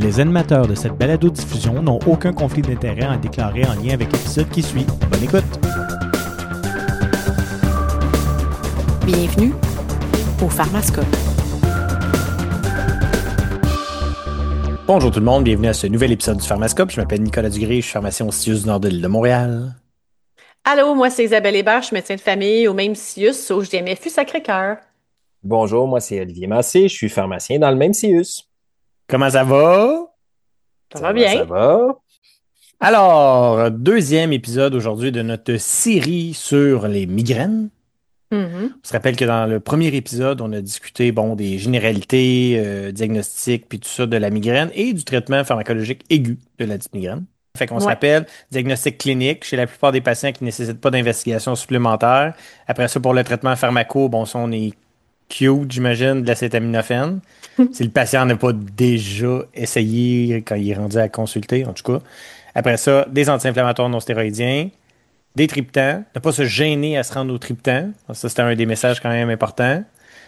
Les animateurs de cette balado-diffusion n'ont aucun conflit d'intérêt à déclarer en lien avec l'épisode qui suit. Bonne écoute! Bienvenue au Pharmascope. Bonjour tout le monde, bienvenue à ce nouvel épisode du Pharmascope. Je m'appelle Nicolas Dugré, je suis pharmacien au CIUS du Nord de l'île de Montréal. Allô, moi c'est Isabelle Hébert, je suis médecin de famille au même CIUS au JMFU Sacré-Cœur. Bonjour, moi c'est Olivier Massé, je suis pharmacien dans le même CIUS. Comment ça va? Ça va bien? Ça va. Alors, deuxième épisode aujourd'hui de notre série sur les migraines. Mm-hmm. On se rappelle que dans le premier épisode, on a discuté des généralités, diagnostics, puis tout ça de la migraine et du traitement pharmacologique aigu de la migraine. Fait qu'on se rappelle, diagnostic clinique chez la plupart des patients qui ne nécessitent pas d'investigation supplémentaire. Après ça, pour le traitement pharmaco, ça, on est cute, j'imagine, de l'acétaminophène. Si le patient n'a pas déjà essayé quand il est rendu à consulter, en tout cas. Après ça, des anti-inflammatoires non stéroïdiens, des triptans, ne pas se gêner à se rendre au triptan. Ça, c'était un des messages quand même importants.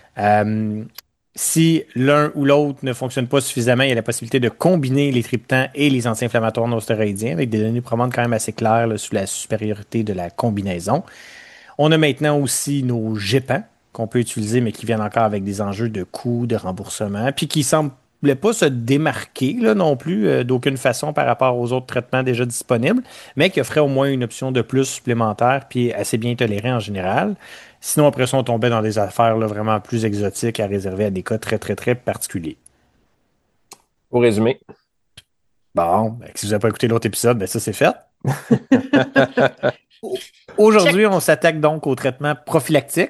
Si l'un ou l'autre ne fonctionne pas suffisamment, il y a la possibilité de combiner les triptans et les anti-inflammatoires non stéroïdiens avec des données probablement quand même assez claires là, sur la supériorité de la combinaison. On a maintenant aussi nos GEPAN qu'on peut utiliser, mais qui viennent encore avec des enjeux de coûts, de remboursement, puis qui semblaient pas se démarquer là, non plus d'aucune façon par rapport aux autres traitements déjà disponibles, mais qui offraient au moins une option de plus supplémentaire, puis assez bien tolérée en général. Sinon, après ça, on tombait dans des affaires là, vraiment plus exotiques à réserver à des cas très, très, très particuliers. Pour résumer. Bon, si vous n'avez pas écouté l'autre épisode, ça, c'est fait. Aujourd'hui, on s'attaque donc au traitement prophylactique.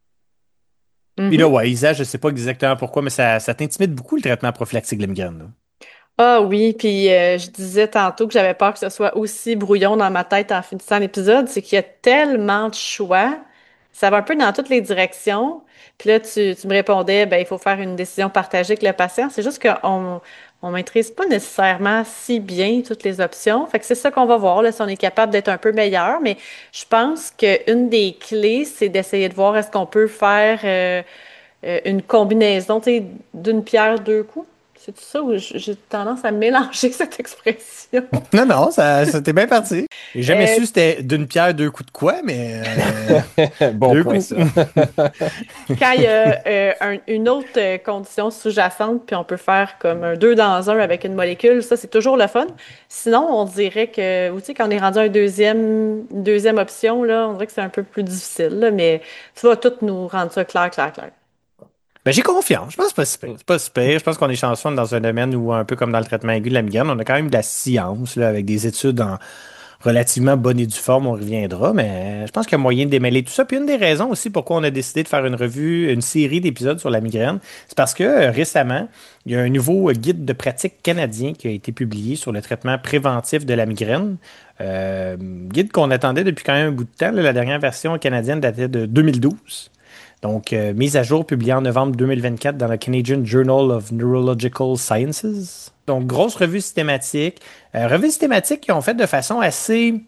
Puis là, Isa, je ne sais pas exactement pourquoi, mais ça t'intimide beaucoup le traitement prophylactique de la migraine. Là. Ah oui, puis je disais tantôt que j'avais peur que ce soit aussi brouillon dans ma tête en finissant l'épisode, c'est qu'il y a tellement de choix, ça va un peu dans toutes les directions. Puis là, tu me répondais, il faut faire une décision partagée avec le patient. C'est juste qu'on on maîtrise pas nécessairement si bien toutes les options. Fait que c'est ça qu'on va voir, là, si on est capable d'être un peu meilleur. Mais je pense qu'une des clés, c'est d'essayer de voir est-ce qu'on peut faire une combinaison, tu sais, d'une pierre deux coups. C'est tout ça ou j'ai tendance à mélanger cette expression? Non, c'était bien parti. J'ai jamais su c'était d'une pierre deux coups de quoi, mais... bon deux point, coups. Ça. Quand il y a une autre condition sous-jacente, puis on peut faire comme un 2 dans 1 avec une molécule, ça, c'est toujours le fun. Sinon, on dirait que, tu sais, quand on est rendu à une deuxième option, là, on dirait que c'est un peu plus difficile, là, mais tu vas tout nous rendre ça clair. J'ai confiance. Je pense que c'est pas si pire. Je pense qu'on est chanceux dans un domaine où, un peu comme dans le traitement aigu de la migraine, on a quand même de la science, là, avec des études en relativement bonne et due forme, on reviendra, mais je pense qu'il y a moyen de démêler tout ça. Puis une des raisons aussi pourquoi on a décidé de faire une série d'épisodes sur la migraine, c'est parce que récemment, il y a un nouveau guide de pratique canadien qui a été publié sur le traitement préventif de la migraine. Guide qu'on attendait depuis quand même un bout de temps. Là, la dernière version canadienne datait de 2012. Donc, mise à jour, publiée en novembre 2024 dans le Canadian Journal of Neurological Sciences. Donc, grosse revue systématique. Revue systématique qu'ils ont fait de façon assez...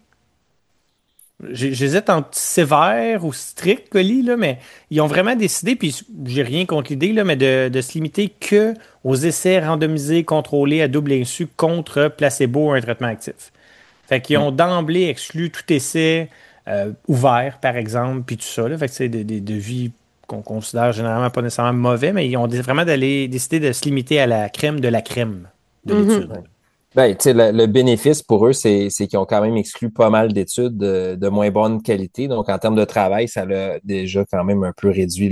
J'hésite entre sévère ou strict, là, mais ils ont vraiment décidé, puis j'ai rien contre l'idée, là, mais de se limiter que aux essais randomisés, contrôlés à double insu contre placebo ou un traitement actif. Fait qu'ils ont d'emblée exclu tout essai ouvert, par exemple, puis tout ça. Là. Fait que c'est des devis qu'on considère généralement pas nécessairement mauvais, mais ils ont vraiment décidé de se limiter à la crème de l'étude. Le bénéfice pour eux, c'est qu'ils ont quand même exclu pas mal d'études de moins bonne qualité. Donc, en termes de travail, ça a déjà quand même un peu réduit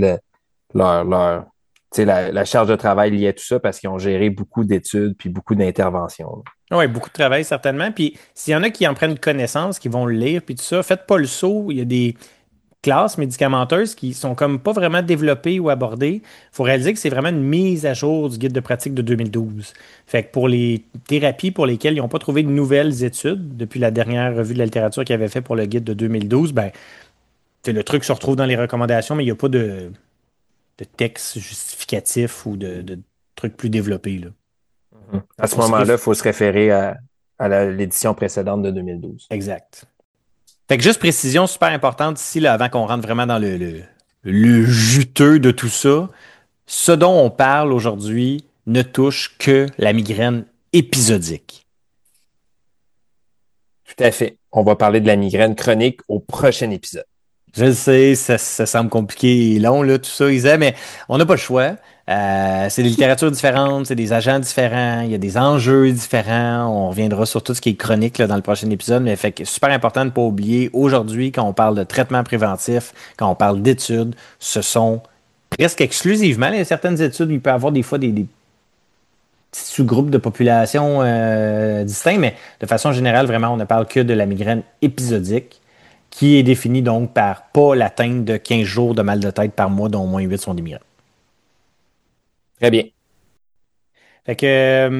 la charge de travail liée à tout ça parce qu'ils ont géré beaucoup d'études puis beaucoup d'interventions. Oui, beaucoup de travail, certainement. Puis, s'il y en a qui en prennent connaissance, qui vont le lire, puis tout ça, faites pas le saut. Il y a des classes médicamenteuses qui sont comme pas vraiment développées ou abordées. Il faut réaliser que c'est vraiment une mise à jour du guide de pratique de 2012. Fait que pour les thérapies pour lesquelles ils n'ont pas trouvé de nouvelles études depuis la dernière revue de la littérature qu'ils avaient fait pour le guide de 2012, le truc se retrouve dans les recommandations, mais il n'y a pas de texte justificatif ou de trucs plus développés. Là. À ce moment-là, il faut se référer à l'édition précédente de 2012. Exact. Fait que juste précision super importante ici, là, avant qu'on rentre vraiment dans le juteux de tout ça. Ce dont on parle aujourd'hui ne touche que la migraine épisodique. Tout à fait. On va parler de la migraine chronique au prochain épisode. Je le sais, ça semble compliqué et long, là, tout ça, Isa, mais on n'a pas le choix. C'est des littératures différentes, c'est des agents différents, il y a des enjeux différents. On reviendra sur tout ce qui est chronique là, dans le prochain épisode, mais fait que super important de ne pas oublier, aujourd'hui, quand on parle de traitement préventif, quand on parle d'études, ce sont presque exclusivement, il y a certaines études, il peut y avoir des fois des petits sous-groupes de population distincts, mais de façon générale, vraiment, on ne parle que de la migraine épisodique qui est définie donc par pas l'atteinte de 15 jours de mal de tête par mois, dont au moins 8 sont des migraines. Très bien. Fait que,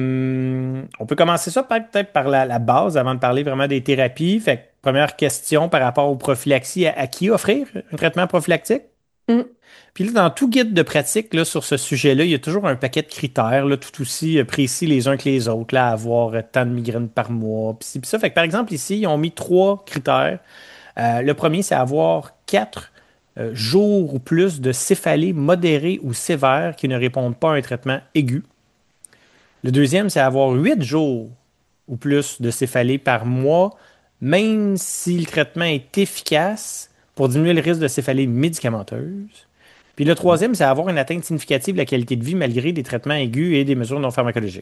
on peut commencer ça peut-être par la base avant de parler vraiment des thérapies. Fait que, première question par rapport aux prophylaxies, à qui offrir un traitement prophylactique? Mm. Puis là, dans tout guide de pratique là, sur ce sujet-là, il y a toujours un paquet de critères là, tout aussi précis les uns que les autres, là, avoir tant de migraines par mois, puis ci, puis ça. Fait que, par exemple, ici, ils ont mis 3 critères. Le premier, c'est avoir 4 jours ou plus de céphalée modérée ou sévère qui ne répondent pas à un traitement aigu. Le deuxième, c'est avoir 8 jours ou plus de céphalée par mois, même si le traitement est efficace pour diminuer le risque de céphalée médicamenteuse. Puis le troisième, c'est avoir une atteinte significative de la qualité de vie malgré des traitements aigus et des mesures non pharmacologiques.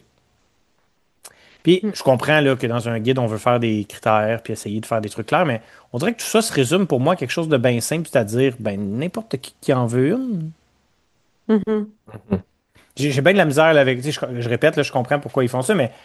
Puis Mm. je comprends là, que dans un guide, on veut faire des critères puis essayer de faire des trucs clairs, mais on dirait que tout ça se résume pour moi à quelque chose de bien simple, c'est-à-dire ben, n'importe qui en veut une. Mhm. Mhm. J'ai bien de la misère là, avec. Tu sais, je répète, là, je comprends pourquoi ils font ça, mais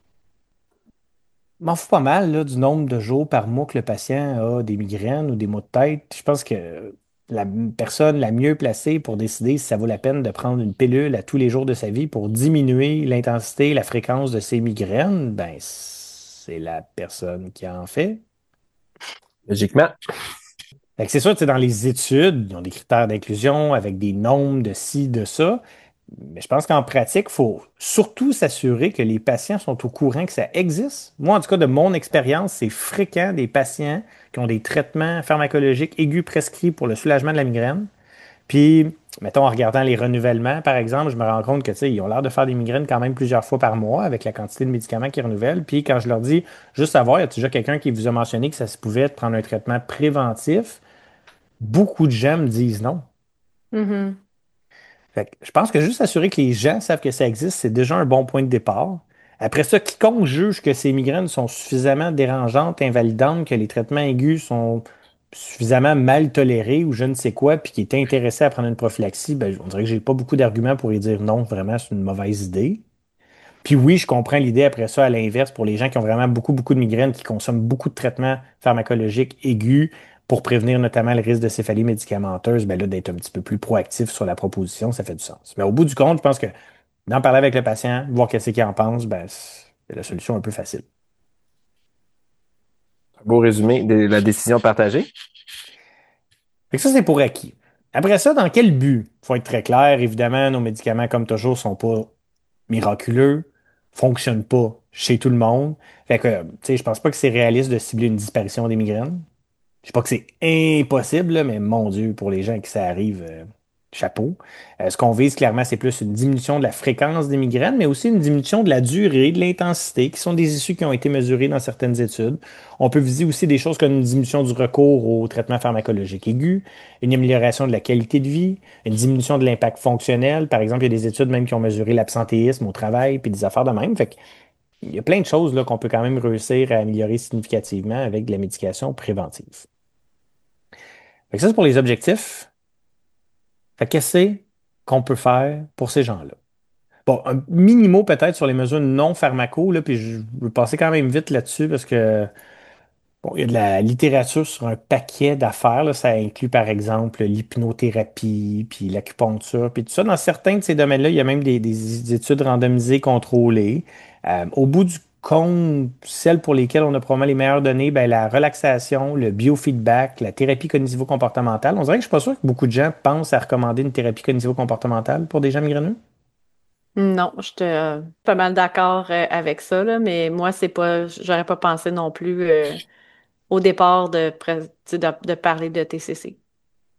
je m'en fous pas mal là, du nombre de jours par mois que le patient a des migraines ou des maux de tête. Je pense que la personne la mieux placée pour décider si ça vaut la peine de prendre une pilule à tous les jours de sa vie pour diminuer l'intensité, la fréquence de ses migraines, ben c'est la personne qui en fait. Logiquement. Fait que c'est sûr, tu sais, dans les études, ils ont des critères d'inclusion avec des nombres de ci, de ça. Mais je pense qu'en pratique, il faut surtout s'assurer que les patients sont au courant que ça existe. Moi, en tout cas, de mon expérience, c'est fréquent des patients qui ont des traitements pharmacologiques aigus prescrits pour le soulagement de la migraine. Puis, mettons, en regardant les renouvellements, par exemple, je me rends compte que, tu sais, ils ont l'air de faire des migraines quand même plusieurs fois par mois avec la quantité de médicaments qu'ils renouvellent. Puis, quand je leur dis, juste savoir, y a déjà quelqu'un qui vous a mentionné que ça se pouvait prendre un traitement préventif? Beaucoup de gens me disent non. Mhm. Fait que je pense que juste assurer que les gens savent que ça existe, c'est déjà un bon point de départ. Après ça, quiconque juge que ces migraines sont suffisamment dérangeantes, invalidantes, que les traitements aigus sont suffisamment mal tolérés ou je ne sais quoi, puis qui est intéressé à prendre une prophylaxie, ben, on dirait que j'ai pas beaucoup d'arguments pour lui dire non, vraiment, c'est une mauvaise idée. Puis oui, je comprends l'idée après ça, à l'inverse, pour les gens qui ont vraiment beaucoup de migraines, qui consomment beaucoup de traitements pharmacologiques aigus pour prévenir notamment le risque de céphalie médicamenteuse, ben là, d'être un petit peu plus proactif sur la proposition, ça fait du sens. Mais au bout du compte, je pense que d'en parler avec le patient, voir qu'est-ce qu'il en pense, ben, c'est la solution un peu facile. Beau résumé de la décision partagée. Fait que ça, c'est pour acquis. Après ça, dans quel but? Faut être très clair, évidemment, nos médicaments, comme toujours, sont pas miraculeux, fonctionnent pas chez tout le monde. Fait que, tu sais, je pense pas que c'est réaliste de cibler une disparition des migraines. Je sais pas que c'est impossible, là, mais mon Dieu, pour les gens à qui ça arrive, chapeau. Ce qu'on vise clairement, c'est plus une diminution de la fréquence des migraines, mais aussi une diminution de la durée, de l'intensité, qui sont des issues qui ont été mesurées dans certaines études. On peut viser aussi des choses comme une diminution du recours au traitement pharmacologique aigu, une amélioration de la qualité de vie, une diminution de l'impact fonctionnel. Par exemple, il y a des études même qui ont mesuré l'absentéisme au travail, puis des affaires de même. Fait que, il y a plein de choses là, qu'on peut quand même réussir à améliorer significativement avec de la médication préventive. Fait que ça, c'est pour les objectifs. Fait que qu'est-ce qu'on peut faire pour ces gens-là? Bon, un minimum peut-être sur les mesures non pharmaco, là, puis je veux passer quand même vite là-dessus parce que bon, il y a de la littérature sur un paquet d'affaires, là. Ça inclut par exemple l'hypnothérapie, puis l'acupuncture, puis tout ça. Dans certains de ces domaines-là, il y a même des études randomisées contrôlées. Au bout du compte, celles pour lesquelles on a probablement les meilleures données, ben, la relaxation, le biofeedback, la thérapie cognitivo-comportementale. On dirait que je suis pas sûr que beaucoup de gens pensent à recommander une thérapie cognitivo-comportementale pour des gens migraineux. Non, je suis pas mal d'accord avec ça, là, mais moi, c'est pas, j'aurais pas pensé non plus au départ tu sais, de parler de TCC.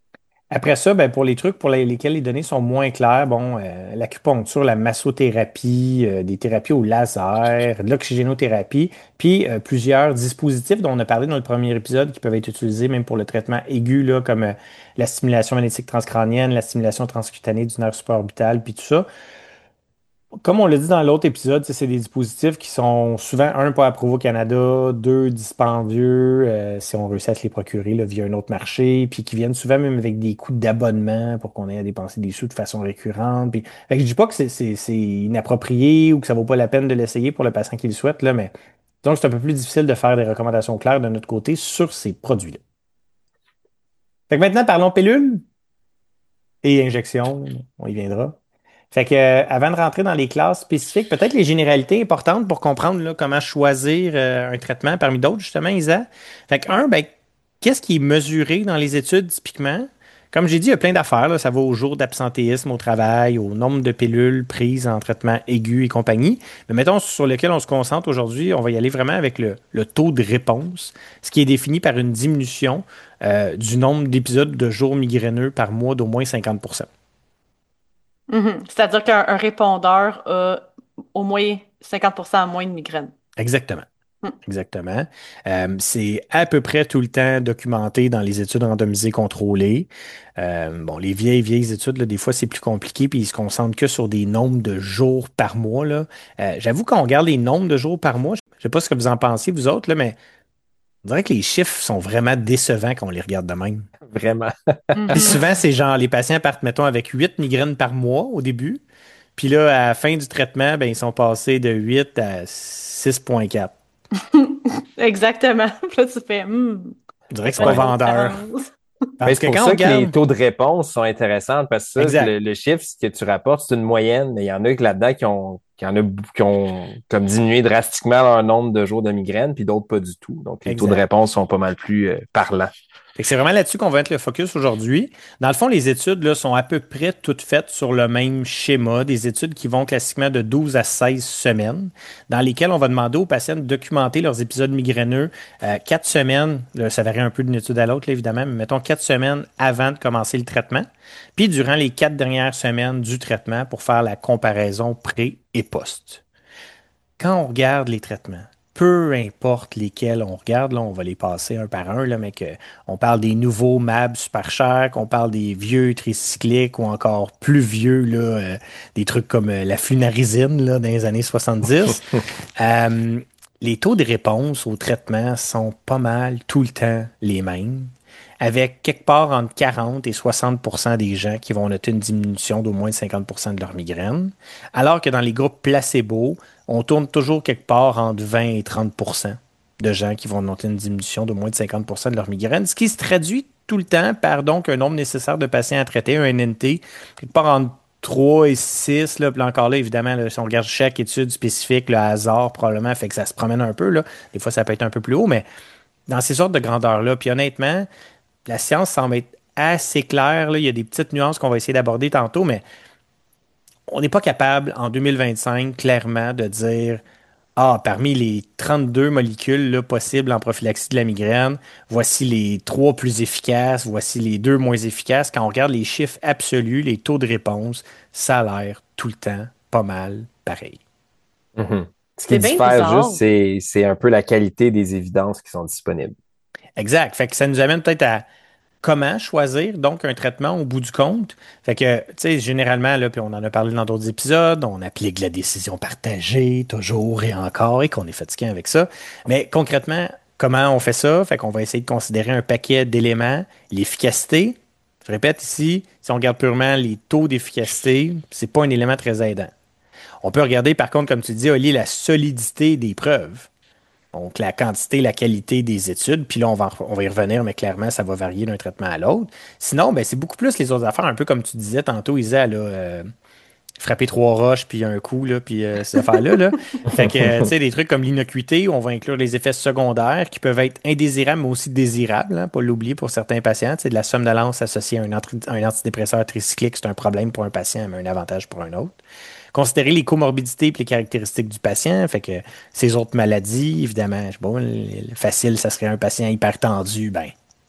Après ça, ben, pour les trucs pour lesquels les données sont moins claires, bon, l'acupuncture, la massothérapie, des thérapies au laser, de l'oxygénothérapie, puis plusieurs dispositifs dont on a parlé dans le premier épisode qui peuvent être utilisés même pour le traitement aigu, là, comme la stimulation magnétique transcrânienne, la stimulation transcutanée du nerf supraorbital, puis tout ça. Comme on l'a dit dans l'autre épisode, c'est des dispositifs qui sont souvent, un, pas approuvés au Canada, deux, dispendieux, si on réussit à se les procurer là, via un autre marché, puis qui viennent souvent même avec des coûts d'abonnement pour qu'on ait à dépenser des sous de façon récurrente. Puis, fait que je dis pas que c'est inapproprié ou que ça vaut pas la peine de l'essayer pour le patient qui le souhaite, là, mais donc c'est un peu plus difficile de faire des recommandations claires de notre côté sur ces produits-là. Fait que maintenant, parlons pilules et injections, on y viendra. Fait que, avant de rentrer dans les classes spécifiques, peut-être les généralités importantes pour comprendre là, comment choisir un traitement parmi d'autres, justement, Isa. Fait que, un, ben, qu'est-ce qui est mesuré dans les études typiquement? Comme j'ai dit, il y a plein d'affaires, là. Ça va au jour d'absentéisme au travail, au nombre de pilules prises en traitement aigu et compagnie. Mais mettons, sur lequel on se concentre aujourd'hui, on va y aller vraiment avec le taux de réponse, ce qui est défini par une diminution du nombre d'épisodes de jours migraineux par mois d'au moins 50%. Mhm. C'est-à-dire qu'un répondeur a au moins 50% moins de migraine. Exactement. Mm. Exactement. C'est à peu près tout le temps documenté dans les études randomisées contrôlées. Bon, les vieilles études, là, des fois, c'est plus compliqué, puis ils se concentrent que sur des nombres de jours par mois, là. J'avoue, quand on regarde les nombres de jours par mois, je sais pas ce que vous en pensez, vous autres, là, mais on dirait que les chiffres sont vraiment décevants quand on les regarde de même. Vraiment. Puis Mhm. souvent, c'est genre, les patients partent, mettons, avec 8 migraines par mois au début. Puis là, à la fin du traitement, ben, ils sont passés de 8 à 6,4. Exactement. Puis là, tu fais, On dirait c'est que c'est quoi pas la Ouais. grosse vendeur. différence? Mais Tandis c'est que pour quand on ça que les regarde. taux de réponse sont intéressants parce que ça, Exact. le chiffre ce que tu rapportes, c'est une moyenne, mais il y en a que là-dedans qui ont comme diminué drastiquement leur nombre de jours de migraine, puis d'autres pas du tout. Donc, les taux de Exact. réponse sont pas mal plus parlants. Fait que c'est vraiment là-dessus qu'on va être le focus aujourd'hui. Dans le fond, les études là, sont à peu près toutes faites sur le même schéma, des études qui vont classiquement de 12 à 16 semaines, dans lesquelles on va demander aux patients de documenter leurs épisodes migraineux 4 semaines, là, ça varie un peu d'une étude à l'autre, là, évidemment, mais mettons 4 semaines avant de commencer le traitement, puis durant les 4 dernières semaines du traitement pour faire la comparaison pré et post. Quand on regarde les traitements, peu importe lesquels on regarde, là, on va les passer un par un, là, mais on parle des nouveaux MAB super chers, qu'on parle des vieux tricycliques ou encore plus vieux, là, des trucs comme la flunarizine là, dans les années 70. euh, les taux de réponse au traitement sont pas mal tout le temps les mêmes, avec quelque part entre 40 et 60% des gens qui vont noter une diminution d'au moins 50% de leur migraine, alors que dans les groupes placebo, on tourne toujours quelque part entre 20 et 30% de gens qui vont noter une diminution d'au moins de 50% de leur migraine, ce qui se traduit tout le temps par donc un nombre nécessaire de patients à traiter, un NNT, quelque part entre 3 et 6, là, puis encore là, évidemment, là, si on regarde chaque étude spécifique, le hasard probablement fait que ça se promène un peu, là. Des fois, ça peut être un peu plus haut, mais dans ces sortes de grandeurs-là, puis honnêtement, la science semble être assez claire, là. Il y a des petites nuances qu'on va essayer d'aborder tantôt, mais on n'est pas capable, en 2025, clairement, de dire ah, parmi les 32 molécules là, possibles en prophylaxie de la migraine, voici les 3 plus efficaces, voici les 2 moins efficaces. Quand on regarde les chiffres absolus, les taux de réponse, ça a l'air tout le temps pas mal pareil. Mhm. Ce qui C'est bien diffère juste, bizarre. c'est un peu la qualité des évidences qui sont disponibles. Exact. Fait que ça nous amène peut-être à comment choisir donc un traitement au bout du compte. Fait que, tu sais, généralement, là, puis on en a parlé dans d'autres épisodes, on applique la décision partagée toujours et encore et qu'on est fatigué avec ça. Mais concrètement, comment on fait ça? Fait qu'on va essayer de considérer un paquet d'éléments. L'efficacité, je répète ici, si on regarde purement les taux d'efficacité, c'est pas un élément très aidant. On peut regarder par contre, comme tu dis, Oli, la solidité des preuves. Donc, la quantité, la qualité des études. Puis là, on va y revenir, mais clairement, ça va varier d'un traitement à l'autre. Sinon, ben, c'est beaucoup plus les autres affaires, un peu comme tu disais tantôt, Isa, là, frapper 3 roches, puis un coup, là, puis ces affaires-là. Là. Fait que, tu sais, des trucs comme l'innocuité, où on va inclure les effets secondaires qui peuvent être indésirables, mais aussi désirables, hein, pas l'oublier pour certains patients. Tu sais, de la somnolence associée à un antidépresseur tricyclique, c'est un problème pour un patient, mais un avantage pour un autre. Considérer les comorbidités et les caractéristiques du patient, fait que ces autres maladies, évidemment, bon, le facile, ça serait un patient hypertendu, ben,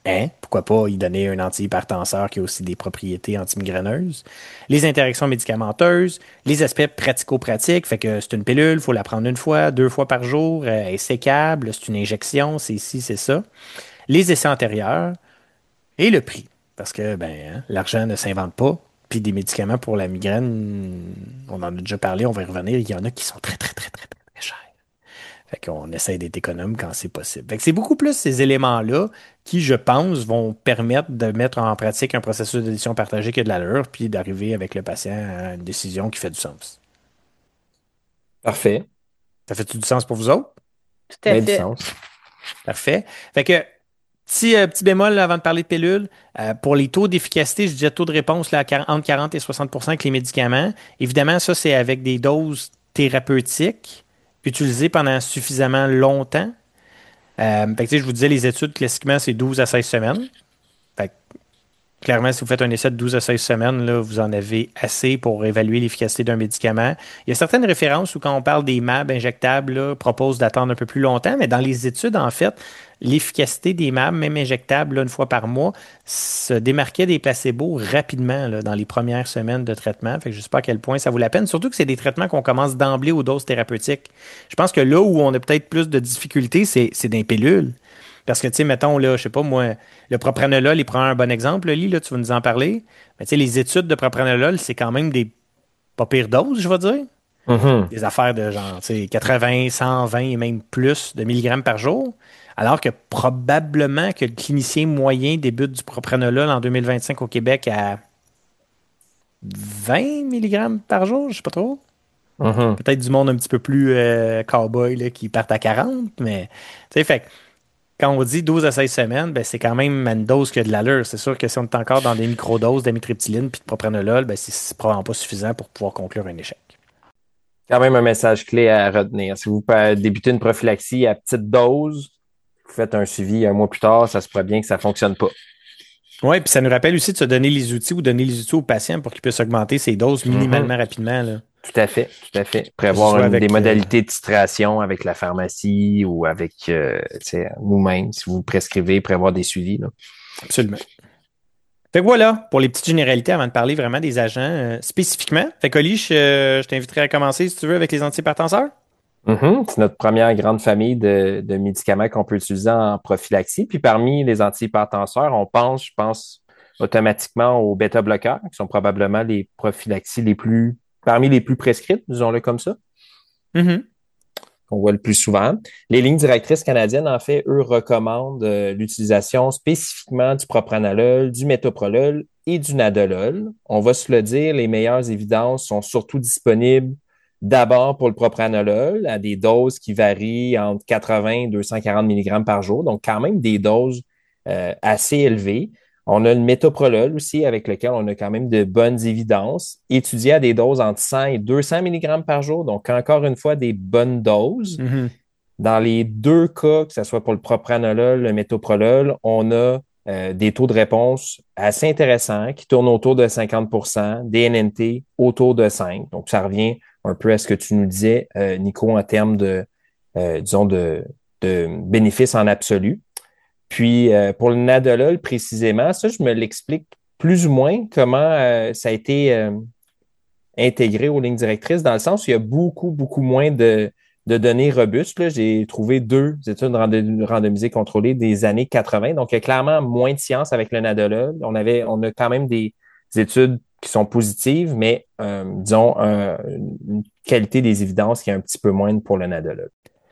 Hein? Pourquoi pas y donner un antihypertenseur qui a aussi des propriétés antimigraineuses? Les interactions médicamenteuses, les aspects pratico-pratiques, fait que c'est une pilule, il faut la prendre une fois, 2 fois par jour, elle est sécable, c'est une injection, c'est ci, c'est ça. Les essais antérieurs et le prix. Parce que ben, hein, l'argent ne s'invente pas. Puis des médicaments pour la migraine, on en a déjà parlé, on va y revenir, il y en a qui sont très, très, très, très, très, très chers. Fait qu'on essaie d'être économe quand c'est possible. Fait que c'est beaucoup plus ces éléments-là qui, je pense, vont permettre de mettre en pratique un processus de décision partagée qui a de l'allure, puis d'arriver avec le patient à une décision qui fait du sens. Parfait. Ça fait-tu du sens pour vous autres? Tout à Bien du fait. sens. Parfait. Fait que, petit bémol là, avant de parler de pilules, pour les taux d'efficacité, je disais taux de réponse là, entre 40 et 60 avec les médicaments. Évidemment, ça, c'est avec des doses thérapeutiques utilisées pendant suffisamment longtemps. Fait que, tu sais, je vous disais, les études, classiquement, c'est 12 à 16 semaines. Fait que, clairement, si vous faites un essai de 12 à 16 semaines, là, vous en avez assez pour évaluer l'efficacité d'un médicament. Il y a certaines références où, quand on parle des MAB injectables, là, proposent d'attendre un peu plus longtemps, mais dans les études, en fait, l'efficacité des MAB, même injectables, là, une fois par mois, se démarquait des placebos rapidement là, dans les premières semaines de traitement. Fait que je ne sais pas à quel point ça vaut la peine, surtout que c'est des traitements qu'on commence d'emblée aux doses thérapeutiques. Je pense que là où on a peut-être plus de difficultés, c'est dans les pilules. Parce que, tu sais, mettons, là, je sais pas, moi, le propranolol, il prend un bon exemple, Lily, là, tu vas nous en parler. Mais tu sais, les études de propranolol, c'est quand même des pas pires doses, je vais dire. Mhm. Des affaires de genre, tu sais, 80, 120 et même plus de milligrammes par jour. Alors que probablement que le clinicien moyen débute du propranolol en 2025 au Québec à 20 milligrammes par jour, je sais pas trop. Mhm. Peut-être du monde un petit peu plus cowboy là, qui partent à 40, mais tu sais, fait que quand on dit 12 à 16 semaines, ben, c'est quand même une dose qui a de l'allure. C'est sûr que si on est encore dans des microdoses d'amitriptyline puis de propranolol, ben, c'est probablement pas suffisant pour pouvoir conclure un échec. Quand même un message clé à retenir. Si vous débutez une prophylaxie à petite dose, vous faites un suivi un mois plus tard, ça se pourrait bien que ça fonctionne pas. Oui, puis ça nous rappelle aussi de se donner les outils ou donner les outils au patient pour qu'il puisse augmenter ses doses Mhm. minimalement rapidement. Là. Tout à fait, tout à fait. Que ce Prévoir soit des avec. modalités de titration avec la pharmacie ou avec tu sais, nous-mêmes, si vous prescrivez, prévoir des suivis. Là. Absolument. Fait que voilà, pour les petites généralités avant de parler vraiment des agents spécifiquement. Fait que Oli, je t'inviterai à commencer si tu veux avec les antihypertenseurs. Mhm. C'est notre première grande famille de médicaments qu'on peut utiliser en prophylaxie. Puis parmi les antihypertenseurs, je pense automatiquement aux bêta-bloqueurs, qui sont probablement les prophylaxies parmi les plus prescrites, disons-le comme ça, Mhm. qu'on voit le plus souvent. Les lignes directrices canadiennes, en fait, eux, recommandent l'utilisation spécifiquement du propranolol, du métoprolol et du nadolol. On va se le dire, les meilleures évidences sont surtout disponibles d'abord pour le propranolol à des doses qui varient entre 80 et 240 mg par jour, donc quand même des doses assez élevées. On a le métoprolol aussi, avec lequel on a quand même de bonnes évidences, étudié à des doses entre 100 et 200 mg par jour, donc encore une fois des bonnes doses. Mhm. Dans les deux cas, que ce soit pour le propranolol, le métoprolol, on a des taux de réponse assez intéressants qui tournent autour de 50 des NNT autour de 5. Donc, ça revient un peu à ce que tu nous disais, Nico, en termes disons, de bénéfices en absolu. Puis, pour le nadolol, précisément, ça, je me l'explique plus ou moins comment ça a été intégré aux lignes directrices, dans le sens où il y a beaucoup, beaucoup moins de données robustes. Là. J'ai trouvé 2 études randomisées contrôlées des années 80. Donc, il y a clairement moins de science avec le nadolol. On a quand même des études qui sont positives, mais disons, une qualité des évidences qui est un petit peu moindre pour le nadolol.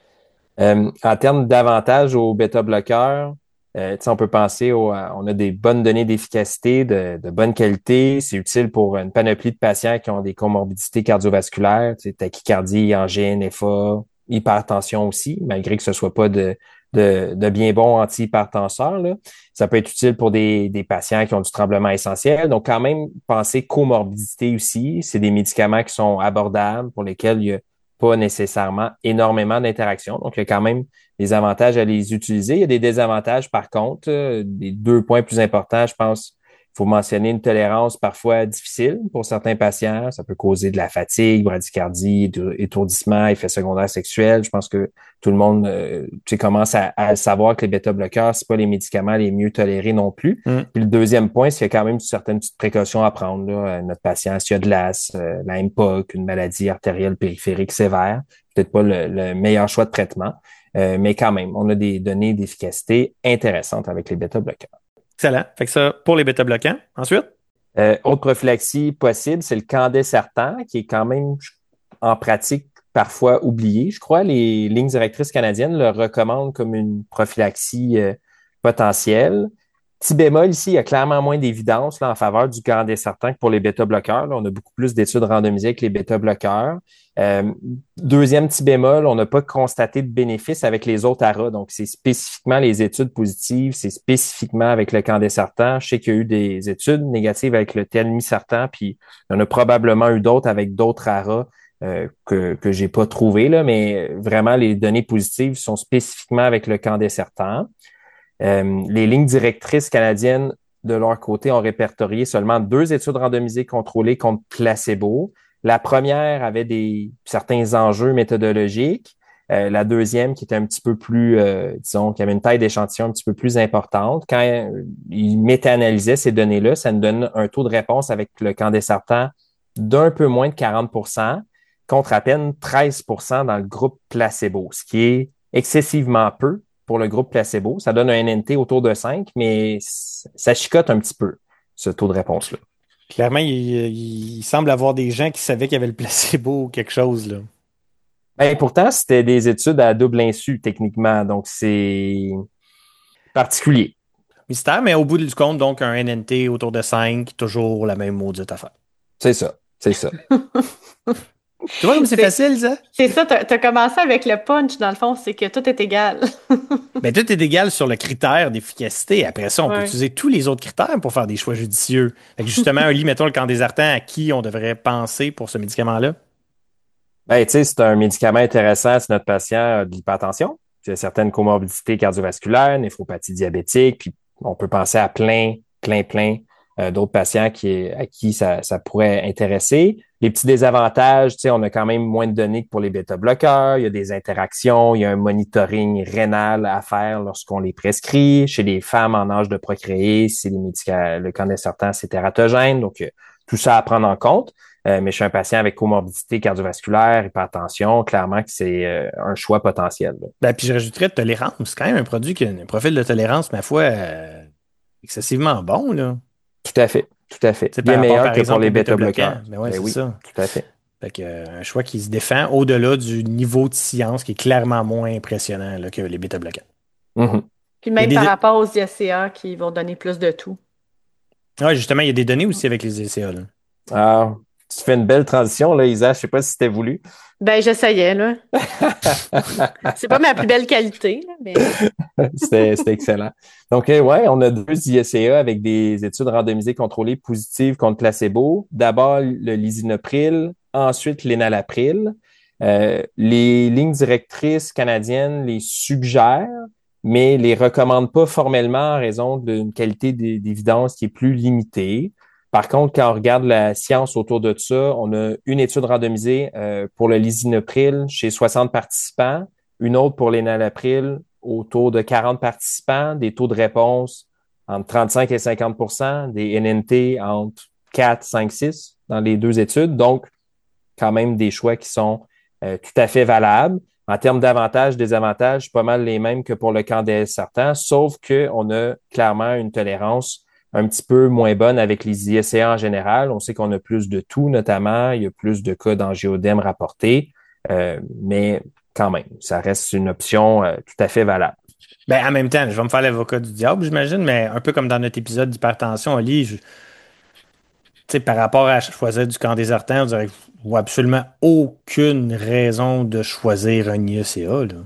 En termes d'avantages aux bêta-bloqueurs, on peut penser on a des bonnes données d'efficacité, de bonne qualité. C'est utile pour une panoplie de patients qui ont des comorbidités cardiovasculaires, tachycardie, angine, FA, hypertension aussi, malgré que ce soit pas de bien bons antihypertenseurs. Là. Ça peut être utile pour des patients qui ont du tremblement essentiel. Donc, quand même, penser comorbidité aussi. C'est des médicaments qui sont abordables, pour lesquels il y a pas nécessairement énormément d'interactions. Donc, il y a quand même des avantages à les utiliser. Il y a des désavantages, par contre. Les 2 points plus importants, je pense, il faut mentionner une tolérance parfois difficile pour certains patients. Ça peut causer de la fatigue, bradycardie, étourdissement, effets secondaires sexuels. Je pense que tout le monde commence à savoir que les bêta-bloqueurs, c'est pas les médicaments les mieux tolérés non plus. Puis le deuxième point, c'est qu'il y a quand même certaines petites précautions à prendre. Là. Notre patient, s'il y a de l'asthme, la MPOC, une maladie artérielle périphérique sévère, peut-être pas le meilleur choix de traitement. Mais quand même, on a des données d'efficacité intéressantes avec les bêta-bloqueurs. Excellent. Fait que ça, pour les bêta-bloquants. Ensuite? Autre prophylaxie possible, c'est le candesartan, qui est quand même en pratique parfois oublié. Je crois les lignes directrices canadiennes le recommandent comme une prophylaxie potentielle. Petit bémol ici, il y a clairement moins d'évidence là, en faveur du candesartan que pour les bêta-bloqueurs. Là, on a beaucoup plus d'études randomisées avec les bêta-bloqueurs. Deuxième petit bémol, on n'a pas constaté de bénéfice avec les autres ARA. Donc, c'est spécifiquement les études positives, c'est spécifiquement avec le candesartan. Je sais qu'il y a eu des études négatives avec le telmisartan, puis il y en a probablement eu d'autres avec d'autres ARA que j'ai pas trouvé, là, mais vraiment, les données positives sont spécifiquement avec le candesartan. Les lignes directrices canadiennes, de leur côté, ont répertorié seulement 2 études randomisées contrôlées contre placebo. La première avait certains enjeux méthodologiques. La deuxième, qui était un petit peu plus, disons, qui avait une taille d'échantillon un petit peu plus importante. Quand ils méta-analysaient ces données-là, ça nous donne un taux de réponse avec le candesartan d'un peu moins de 40%, contre à peine 13% dans le groupe placebo, ce qui est excessivement peu pour le groupe placebo. Ça donne un NNT autour de 5, mais ça chicote un petit peu, ce taux de réponse-là. Clairement, il semble avoir des gens qui savaient qu'il y avait le placebo ou quelque chose, là. Ben, pourtant, c'était des études à double insu, techniquement, donc c'est particulier. Mystère, mais au bout du compte, donc, un NNT autour de 5, toujours la même maudite affaire. C'est ça, c'est ça. Tu vois comme c'est facile, ça? C'est ça, t'as commencé avec le punch, dans le fond, c'est que tout est égal. Ben, tout est égal sur le critère d'efficacité. Après ça, on peut utiliser tous les autres critères pour faire des choix judicieux. Fait que justement, Oli, mettons le candesartan, à qui on devrait penser pour ce médicament-là? Ben, tu sais, c'est un médicament intéressant si notre patient a de l'hypertension, il y a certaines comorbidités cardiovasculaires, néphropathie diabétique, puis on peut penser à plein d'autres patients à qui ça pourrait intéresser. Les petits désavantages, tu sais, on a quand même moins de données que pour les bêta-bloqueurs. Il y a des interactions, il y a un monitoring rénal à faire lorsqu'on les prescrit. Chez les femmes en âge de procréer, c'est le candesartan, c'est tératogène. Donc, tout ça à prendre en compte. Mais chez un patient avec comorbidité cardiovasculaire, hypertension, clairement que c'est un choix potentiel. Ben, puis je rajouterais de tolérance. C'est quand même un produit qui a un profil de tolérance, ma foi, excessivement bon, là. Tout à fait. T'sais, Bien meilleur par que exemple, pour les bêta-bloqueurs. Mais ouais, c'est oui, ça. tout à fait. Fait que, un choix qui se défend au-delà du niveau de science qui est clairement moins impressionnant là, que les bêta-bloquants. Mm-hmm. Puis même par rapport aux IACA qui vont donner plus de tout. Oui, justement, il y a des données aussi avec les IACA. Là. Ah, tu fais une belle transition, là, Isa. Je sais pas si c'était voulu. Ben, j'essayais, là. C'est pas ma plus belle qualité, là, mais... C'était excellent. Donc, ouais, on a 2 IACA avec des études randomisées contrôlées positives contre placebo. D'abord, le lisinopril, ensuite l'énalapril. Les lignes directrices canadiennes les suggèrent, mais les recommandent pas formellement en raison d'une qualité d'évidence qui est plus limitée. Par contre, quand on regarde la science autour de ça, on a une étude randomisée pour le lisinopril chez 60 participants, une autre pour l'énalapril autour de 40 participants, des taux de réponse entre 35 et 50 des NNT entre 4, 5, 6 dans les 2 études. Donc, quand même des choix qui sont tout à fait valables. En termes d'avantages, désavantages, pas mal les mêmes que pour le candesartan, sauf qu'on a clairement une tolérance un petit peu moins bonne avec les IACA en général. On sait qu'on a plus de tout, notamment. Il y a plus de cas d'angioedème rapportés. Mais quand même, ça reste une option tout à fait valable. Ben, en même temps, je vais me faire l'avocat du diable, j'imagine, mais un peu comme dans notre épisode d'hypertension, Oli, par rapport à choisir du candesartan, on dirait que je vois absolument aucune raison de choisir un IACA, là.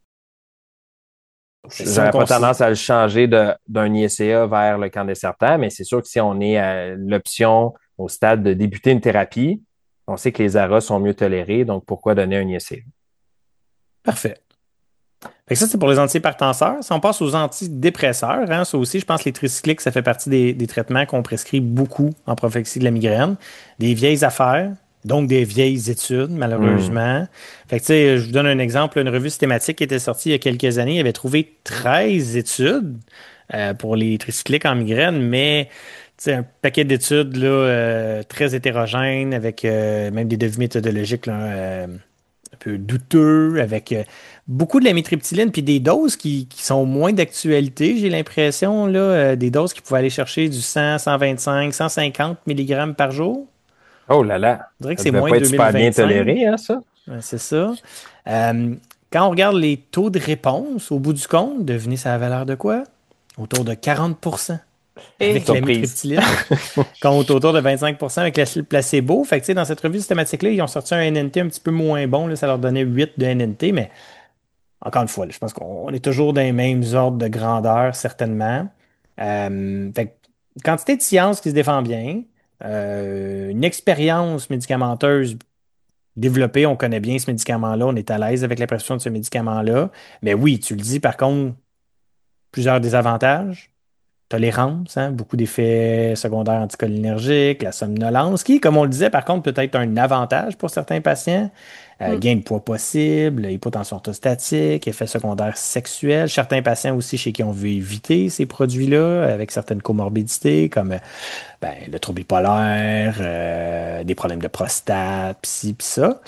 J'aurais pas tendance à le changer d'un IACA vers le candesartan, mais c'est sûr que si on est à l'option au stade de débuter une thérapie, on sait que les ARA sont mieux tolérés, donc pourquoi donner un IACA? Parfait. Fait que ça, c'est pour les antihypertenseurs. Si on passe aux antidépresseurs, hein, ça aussi, je pense que les tricycliques, ça fait partie des traitements qu'on prescrit beaucoup en prophylaxie de la migraine. Des vieilles affaires, donc des vieilles études, Hmm. malheureusement. Fait que, tu sais, je vous donne un exemple. Une revue systématique qui était sortie il y a quelques années, il avait trouvé 13 études pour les tricycliques en migraine, mais tu sais, un paquet d'études là, très hétérogènes, avec même des devis méthodologiques là, un peu douteux, avec beaucoup de l'amitriptyline, puis des doses qui sont moins d'actualité, j'ai l'impression, là, des doses qui pouvaient aller chercher du 100, 125, 150 mg par jour. Oh là là, Je dirais que ça c'est devait moins pas être super bien 2025. toléré, hein, ça? Ouais, c'est ça. Euh, Quand on regarde les taux de réponse au bout du compte, devinez ça a valeur de quoi? Autour de 40% avec Et Surprise. l'amitriptyline, contre autour de 25% avec le placebo. Fait que, tu sais, dans cette revue systématique-là, ils ont sorti un NNT un petit peu moins bon. Là, ça leur donnait 8 de NNT, mais encore une fois, là, je pense qu'on est toujours dans les mêmes ordres de grandeur, certainement. Fait que, quantité de science qui se défend bien, une expérience médicamenteuse développée, on connaît bien ce médicament-là, on est à l'aise avec la prescription de ce médicament-là. Mais oui, tu le dis, par contre, plusieurs désavantages. Tolérance, hein, beaucoup d'effets secondaires anticholinergiques, la somnolence, qui, comme on le disait, par contre, peut être un avantage pour certains patients. mm, Gain de poids possible, hypotension orthostatique, effets secondaires sexuels. Certains patients aussi chez qui on veut éviter ces produits-là, avec certaines comorbidités, comme ben, le trouble bipolaire, des problèmes de prostate, pis ça.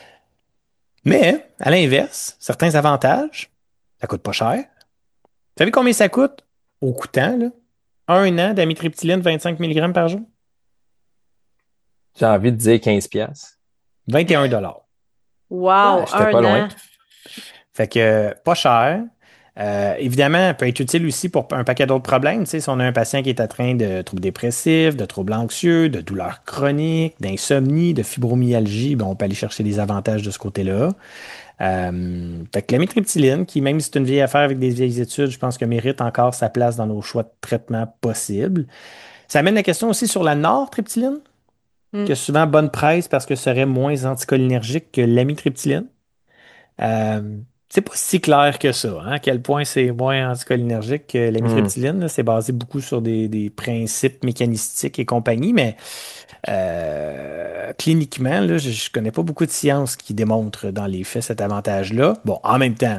Mais, à l'inverse, certains avantages, ça coûte pas cher. Vous savez combien ça coûte? Au coûtant, là? Un an d'amitriptyline 25 mg par jour? J'ai envie de dire 15 piastres. 21 $. Ah, wow, j'étais pas un loin. an. Fait que pas cher. Évidemment, elle peut être utile aussi pour un paquet d'autres problèmes. Tu sais, si on a un patient qui est atteint de troubles dépressifs, de troubles anxieux, de douleurs chroniques, d'insomnie, de fibromyalgie, ben, on peut aller chercher des avantages de ce côté-là. Fait que l'amitriptyline, qui même si c'est une vieille affaire avec des vieilles études, je pense que mérite encore sa place dans nos choix de traitement possibles. Ça amène la question aussi sur la nortriptyline, qui a Mm. souvent bonne presse parce que serait moins anticholinergique que l'amitriptyline. Euh, c'est pas si clair que ça, hein, à quel point c'est moins anticholinergique que Hmm. l'amitriptyline. Là. C'est basé beaucoup sur des principes mécanistiques et compagnie, mais cliniquement, là, je connais pas beaucoup de sciences qui démontrent dans les faits cet avantage-là. Bon, en même temps,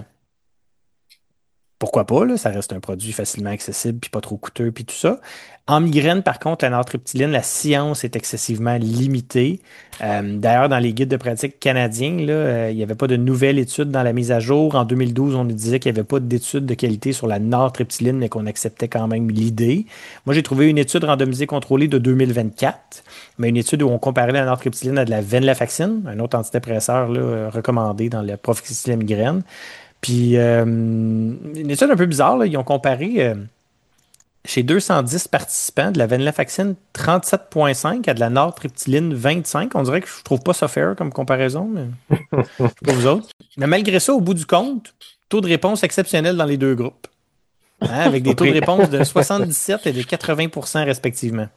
pourquoi pas, là, ça reste un produit facilement accessible, puis pas trop coûteux, puis tout ça. En migraine, par contre, la nortriptyline, la science est excessivement limitée. D'ailleurs, dans les guides de pratique canadiens, là, il n'y avait pas de nouvelle étude dans la mise à jour. En 2012, on nous disait qu'il n'y avait pas d'étude de qualité sur la nortriptyline, mais qu'on acceptait quand même l'idée. Moi, j'ai trouvé une étude randomisée contrôlée de 2024, mais une étude où on comparait la nortriptyline à de la venlafaxine, un autre antidépresseur là, recommandé dans la prophylaxie de la migraine. Puis, une étude un peu bizarre, là, ils ont comparé chez 210 participants de la venlafaxine 37,5 à de la nortriptyline 25. On dirait que je trouve pas ça fair comme comparaison, mais je sais pas vous autres. Mais malgré ça, au bout du compte, taux de réponse exceptionnel dans les deux groupes, hein, avec des taux de Surpris. réponse de 77 et de 80 respectivement.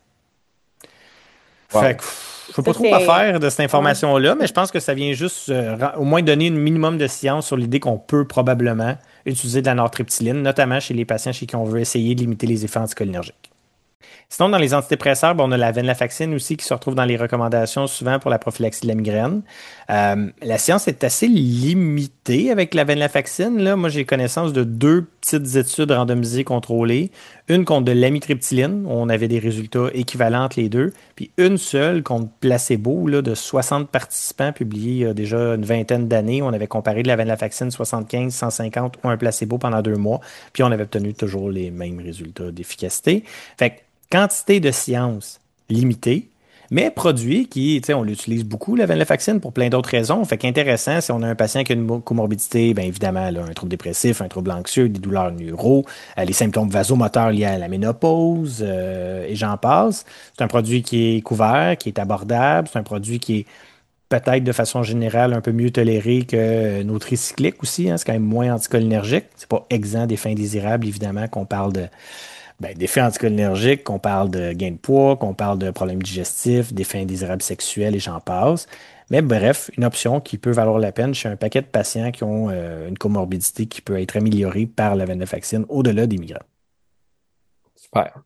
Fait Wow. que je sais Ça, pas trop quoi c'est. faire de cette Ouais. information-là, mais je pense que ça vient juste au moins donner un minimum de science sur l'idée qu'on peut probablement utiliser de la nortriptyline, notamment chez les patients chez qui on veut essayer de limiter les effets anticholinergiques. Sinon, dans les antidépresseurs, ben, on a la venlafaxine aussi qui se retrouve dans les recommandations souvent pour la prophylaxie de la migraine. La science est assez limitée avec la venlafaxine. Là. Moi, j'ai connaissance de deux petites études randomisées contrôlées. Une contre de l'amitriptyline, où on avait des résultats équivalents entre les deux, puis une seule contre placebo là, de 60 participants publiés il y a déjà une vingtaine d'années. On avait comparé de la venlafaxine 75, 150 ou un placebo pendant 2 mois, puis on avait obtenu toujours les mêmes résultats d'efficacité. Fait que quantité de science limitée, mais produit qui, tu sais, on l'utilise beaucoup, la venlafaxine, pour plein d'autres raisons. Fait qu'intéressant, si on a un patient qui a une comorbidité, bien évidemment, là, un trouble dépressif, un trouble anxieux, des douleurs neuro, les symptômes vasomoteurs liés à la ménopause, et j'en passe. C'est un produit qui est couvert, qui est abordable. C'est un produit qui est peut-être de façon générale un peu mieux toléré que nos tricycliques aussi. Hein, c'est quand même moins anticholinergique. C'est pas exempt des fins désirables, évidemment, qu'on parle de d'effets anticholinergiques, qu'on parle de gain de poids, qu'on parle de problèmes digestifs, d'effets indésirables sexuels et j'en passe. Mais bref, une option qui peut valoir la peine chez un paquet de patients qui ont une comorbidité qui peut être améliorée par la venlafaxine au-delà des migraines. Super.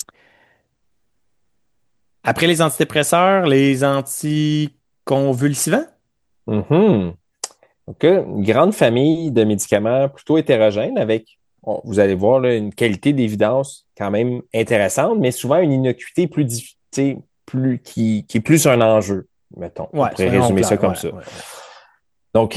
Après les antidépresseurs, les anticonvulsivants? Mhm. Donc, une grande famille de médicaments plutôt hétérogènes avec, vous allez voir, là, une qualité d'évidence quand même intéressante, mais souvent une innocuité qui est plus un enjeu, mettons. On Ouais, pourrait soyons résumer ça clairs. comme Ouais, ça. ouais, ouais. Donc,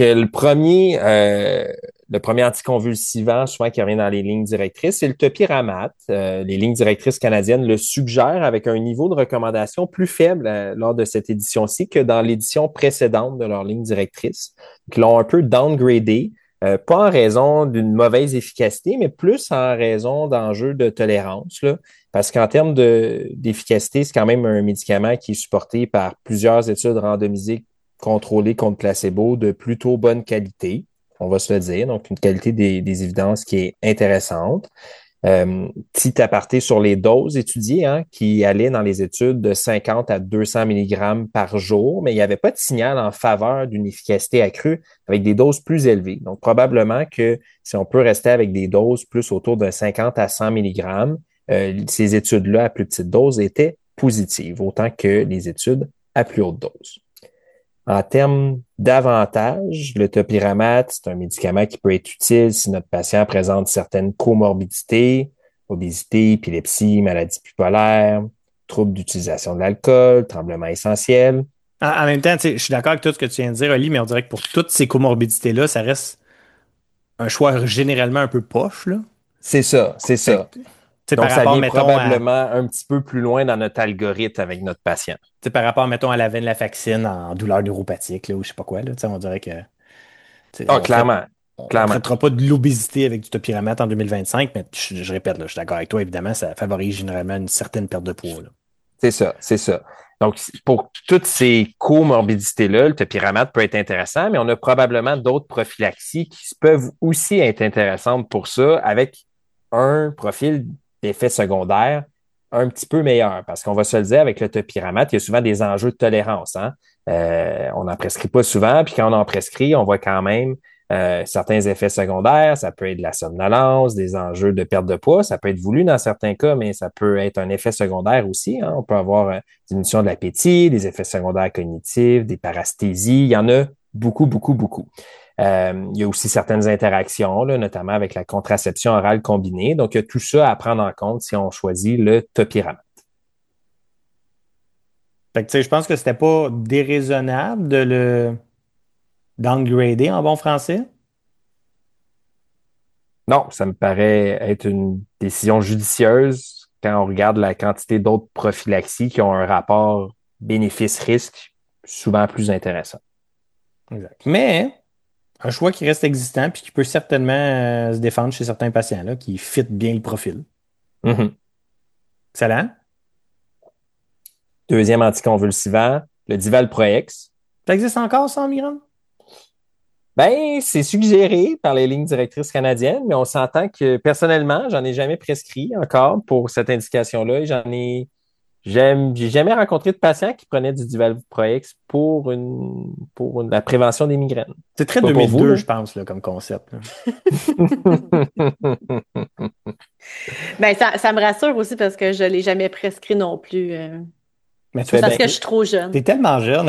le premier anticonvulsivant, souvent qui revient dans les lignes directrices, c'est le topiramate. Les lignes directrices canadiennes le suggèrent avec un niveau de recommandation plus faible lors de cette édition-ci que dans l'édition précédente de leur ligne directrice. Donc, ils l'ont un peu downgradé, pas en raison d'une mauvaise efficacité, mais plus en raison d'enjeux de tolérance, là. Parce qu'en termes d'efficacité, c'est quand même un médicament qui est supporté par plusieurs études randomisées contrôlé contre placebo de plutôt bonne qualité, on va se le dire. Donc, une qualité des évidences qui est intéressante. Petit aparté sur les doses étudiées, hein, qui allaient dans les études de 50 à 200 mg par jour, mais il n'y avait pas de signal en faveur d'une efficacité accrue avec des doses plus élevées. Donc, probablement que si on peut rester avec des doses plus autour de 50 à 100 mg, ces études-là à plus petite dose étaient positives, autant que les études à plus haute dose. En termes d'avantages, le topiramate, c'est un médicament qui peut être utile si notre patient présente certaines comorbidités, obésité, épilepsie, maladie bipolaire, troubles d'utilisation de l'alcool, tremblement essentiel. En même temps, tu sais, je suis d'accord avec tout ce que tu viens de dire, Oli, mais on dirait que pour toutes ces comorbidités-là, ça reste un choix généralement un peu poche, là. C'est ça, c'est Fait ça. que, tu sais, par Donc, ça rapport, vient mettons, à, probablement un petit peu plus loin dans notre algorithme avec notre patient. tu sais, par rapport, mettons, à la venlafaxine en douleur neuropathique, là, ou je sais pas quoi, là, tu sais, on dirait que, tu sais, Ah, clairement, on clairement. traitera pas de l'obésité avec du topiramate en 2025, mais je répète, là, je suis d'accord avec toi, évidemment, ça favorise généralement une certaine perte de poids, là. C'est ça, c'est ça. Donc, pour toutes ces comorbidités-là, le topiramate peut être intéressant, mais on a probablement d'autres prophylaxies qui peuvent aussi être intéressantes pour ça, avec un profil d'effet secondaire un petit peu meilleur. Parce qu'on va se le dire, avec le topiramate, il y a souvent des enjeux de tolérance, hein. On n'en prescrit pas souvent, puis quand on en prescrit, on voit quand même certains effets secondaires. Ça peut être de la somnolence, des enjeux de perte de poids. Ça peut être voulu dans certains cas, mais ça peut être un effet secondaire aussi, hein. On peut avoir diminution de l'appétit, des effets secondaires cognitifs, des parasthésies. Il y en a beaucoup, beaucoup, beaucoup. Il y a aussi certaines interactions, là, notamment avec la contraception orale combinée. Donc, il y a tout ça à prendre en compte si on choisit le topiramate. Fait que, tu sais, je pense que c'était pas déraisonnable de le downgrader en bon français. Non, ça me paraît être une décision judicieuse quand on regarde la quantité d'autres prophylaxies qui ont un rapport bénéfice-risque souvent plus intéressant. Exact. Mais un choix qui reste existant puis qui peut certainement se défendre chez certains patients là, qui fit bien le profil. Mhm. Excellent. Deuxième anticonvulsivant, le Divalproex. Ça existe encore, ça, en migraine? Ben, c'est suggéré par les lignes directrices canadiennes, mais on s'entend que personnellement, j'en ai jamais prescrit encore pour cette indication-là. J'ai jamais rencontré de patient qui prenait du Divalproex pour la prévention des migraines. C'est très Pas pour vous, 2002, là. je pense, là, comme concept, là. Ben, ça me rassure aussi parce que je l'ai jamais prescrit non plus. Mais tu Ben, fais Parce bien. que je suis trop jeune. T'es tellement jeune.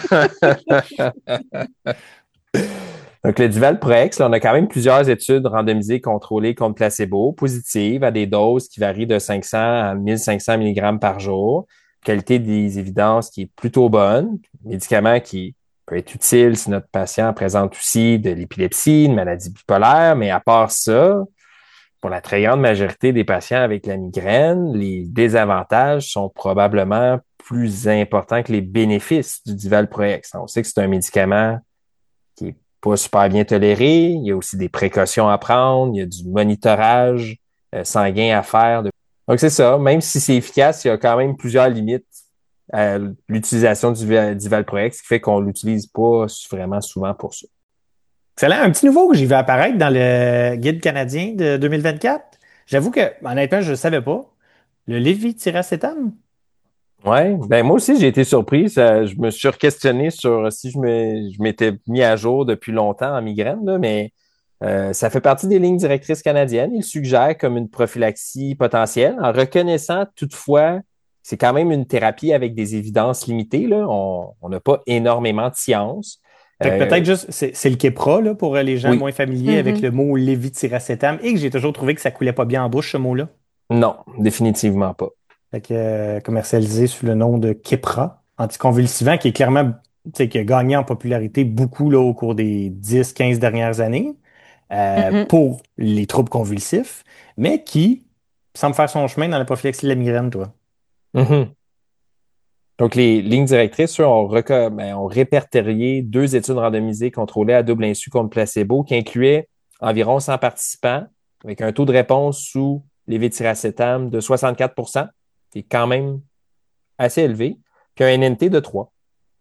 Donc, le Divalproex, là, on a quand même plusieurs études randomisées contrôlées contre placebo, positives, à des doses qui varient de 500 à 1500 mg par jour. Qualité des évidences qui est plutôt bonne. Médicament qui peut être utile si notre patient présente aussi de l'épilepsie, une maladie bipolaire, mais à part ça, pour la très grande majorité des patients avec la migraine, les désavantages sont probablement plus importants que les bénéfices du Divalproex. On sait que c'est un médicament qui est pas super bien toléré. Il y a aussi des précautions à prendre. Il y a du monitorage sanguin à faire. Donc, c'est ça. Même si c'est efficace, il y a quand même plusieurs limites à l'utilisation du Valproex, ce qui fait qu'on l'utilise pas vraiment souvent pour ça. Excellent. Un petit nouveau que j'ai vu apparaître dans le guide canadien de 2024. J'avoue que, honnêtement, je ne savais pas. Le lévétiracétam. Ouais, ben moi aussi j'ai été surpris. Je me suis questionné sur si je m'étais mis à jour depuis longtemps en migraine, là, mais ça fait partie des lignes directrices canadiennes. Il suggère comme une prophylaxie potentielle, en reconnaissant toutefois que c'est quand même une thérapie avec des évidences limitées. Là. On n'a pas énormément de science. Fait que Euh, peut-être juste, c'est le Keppra, là, pour les gens oui, moins familiers avec Mhm. le mot lévétiracétam, et que j'ai toujours trouvé que ça coulait pas bien en bouche, ce mot-là. non, définitivement pas. Fait que, commercialisé sous le nom de Keppra, anticonvulsivant, qui est clairement, tu sais, qui a gagné en popularité beaucoup, là, au cours des 10, 15 dernières années, Mhm. pour les troubles convulsifs, mais qui semble faire son chemin dans la prophylaxie de la migraine, toi. Mhm. Donc, les lignes directrices, eux, ont répertorié 2 études randomisées contrôlées à double insu contre placebo qui incluaient environ 100 participants avec un taux de réponse sous lévétiracétam de 64 qui est quand même assez élevé, puis un NNT de 3.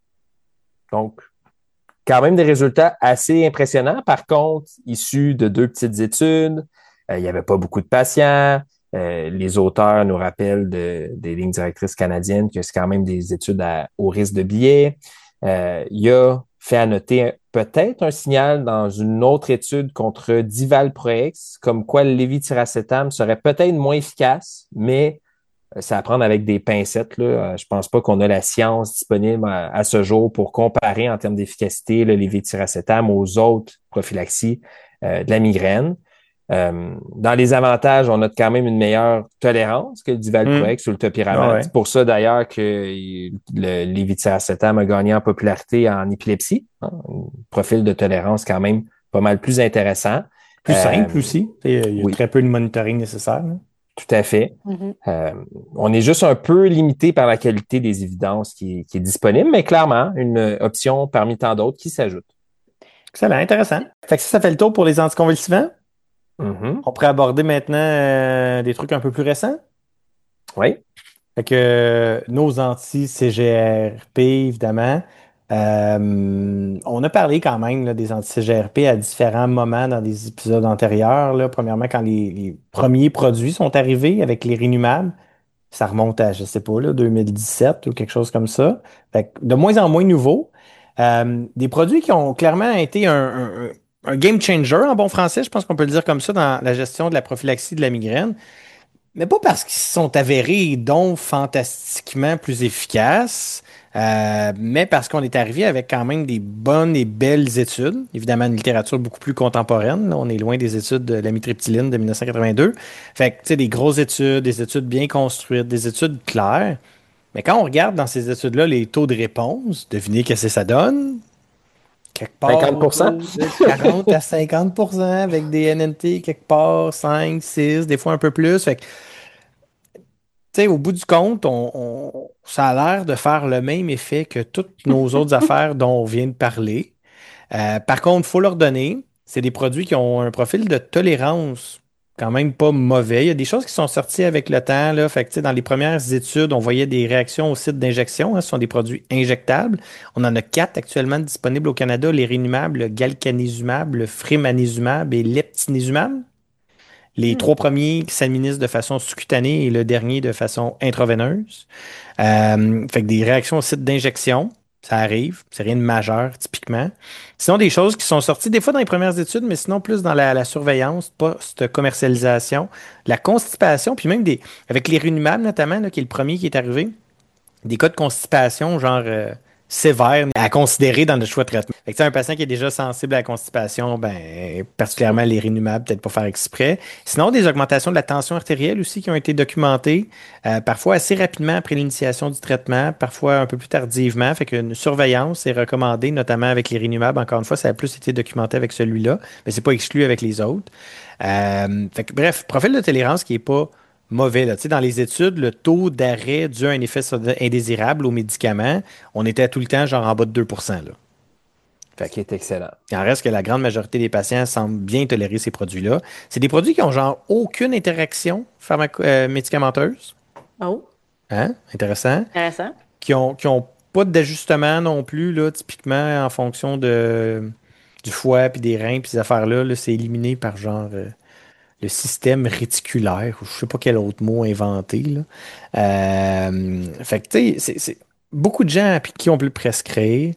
Donc, quand même des résultats assez impressionnants. Par contre, issus de 2 petites études, il n'y avait pas beaucoup de patients. Les auteurs nous rappellent des lignes directrices canadiennes que c'est quand même des études au risque de biais. Il y a fait à noter peut-être un signal dans une autre étude contre Divalproex, comme quoi le lévétiracétam serait peut-être moins efficace, mais c'est à prendre avec des pincettes, là. Je pense pas qu'on a la science disponible à ce jour pour comparer en termes d'efficacité le lévétiracétam aux autres prophylaxies de la migraine. Dans les avantages, on note quand même une meilleure tolérance que le Hum. divalproex ou le Ah topiramate. ouais. C'est pour ça d'ailleurs que le lévétiracétam a gagné en popularité en épilepsie, hein, un profil de tolérance quand même pas mal plus intéressant. Plus Euh, simple aussi. Tu sais, il y a oui, très peu de monitoring nécessaire, là. tout à fait. Mhm. Euh, on est juste un peu limité par la qualité des évidences qui est disponible, mais clairement, une option parmi tant d'autres qui s'ajoute. Excellent, intéressant. Fait que ça fait le tour pour les anticonvulsivants. Mhm. On pourrait aborder maintenant des trucs un peu plus récents. Oui. Fait que nos anti-CGRP, évidemment. On a parlé quand même là, des anti-CGRP à différents moments dans des épisodes antérieurs, là. Premièrement, quand les premiers produits sont arrivés avec les Rinumab, ça remonte à, je sais pas, là, 2017 ou quelque chose comme ça. Fait que de moins en moins nouveaux. Des produits qui ont clairement été un game changer en bon français, je pense qu'on peut le dire comme ça, dans la gestion de la prophylaxie de la migraine. Mais pas parce qu'ils se sont avérés donc fantastiquement plus efficaces, mais parce qu'on est arrivé avec quand même des bonnes et belles études. Évidemment, une littérature beaucoup plus contemporaine. Là, on est loin des études de l'amitriptyline de 1982. Fait que, tu sais, des grosses études, des études bien construites, des études claires. Mais quand on regarde dans ces études-là les taux de réponse, devinez qu'est-ce que ça donne? Quelque part 50%? autour de 40 à 50 avec des NNT quelque part 5, 6, des fois un peu plus. Fait que, tu sais, au bout du compte, ça a l'air de faire le même effet que toutes nos autres affaires dont on vient de parler. Par contre, il faut leur donner, c'est des produits qui ont un profil de tolérance quand même pas mauvais. Il y a des choses qui sont sorties avec le temps, là. Fait que, tu sais, dans les premières études, on voyait des réactions au site d'injection, hein. Ce sont des produits injectables. On en a 4 actuellement disponibles au Canada, les Rinumab, le Galcanezumab, le Frémanezumab et l'Eptinezumab. Les 3 premiers qui s'administrent de façon sous-cutanée et le dernier de façon intraveineuse. Fait que des réactions au site d'injection, ça arrive. C'est rien de majeur, typiquement. Sinon, des choses qui sont sorties des fois dans les premières études, mais sinon plus dans la surveillance, post-commercialisation, la constipation, puis même avec les Runimab notamment, là, qui est le premier qui est arrivé, des cas de constipation, genre sévères, à considérer dans le choix de traitement. Fait que, tu sais, un patient qui est déjà sensible à la constipation, ben, particulièrement les Rinumab, peut-être pas faire exprès. Sinon, des augmentations de la tension artérielle aussi qui ont été documentées, parfois assez rapidement après l'initiation du traitement, parfois un peu plus tardivement. Fait qu'une surveillance est recommandée, notamment avec les Rinumab. Encore une fois, ça a plus été documenté avec celui-là, mais c'est pas exclu avec les autres. Fait que, bref, profil de tolérance qui est pas mauvais. Là. Tu sais, dans les études, le taux d'arrêt dû à un effet indésirable aux médicaments, on était tout le temps genre en bas de 2%. Là. Ce Fait qui est excellent. il en reste que la grande majorité des patients semblent bien tolérer ces produits-là. C'est des produits qui ont genre aucune interaction médicamenteuse. Oh, Hein? Intéressant. intéressant. Qui ont pas d'ajustement non plus, là, typiquement en fonction du foie, puis des reins, puis ces affaires-là. Là, c'est éliminé par genre le système réticulaire, ou je sais pas quel autre mot inventé, là. Fait que, tu sais, c'est beaucoup de gens à qui on peut le prescrire.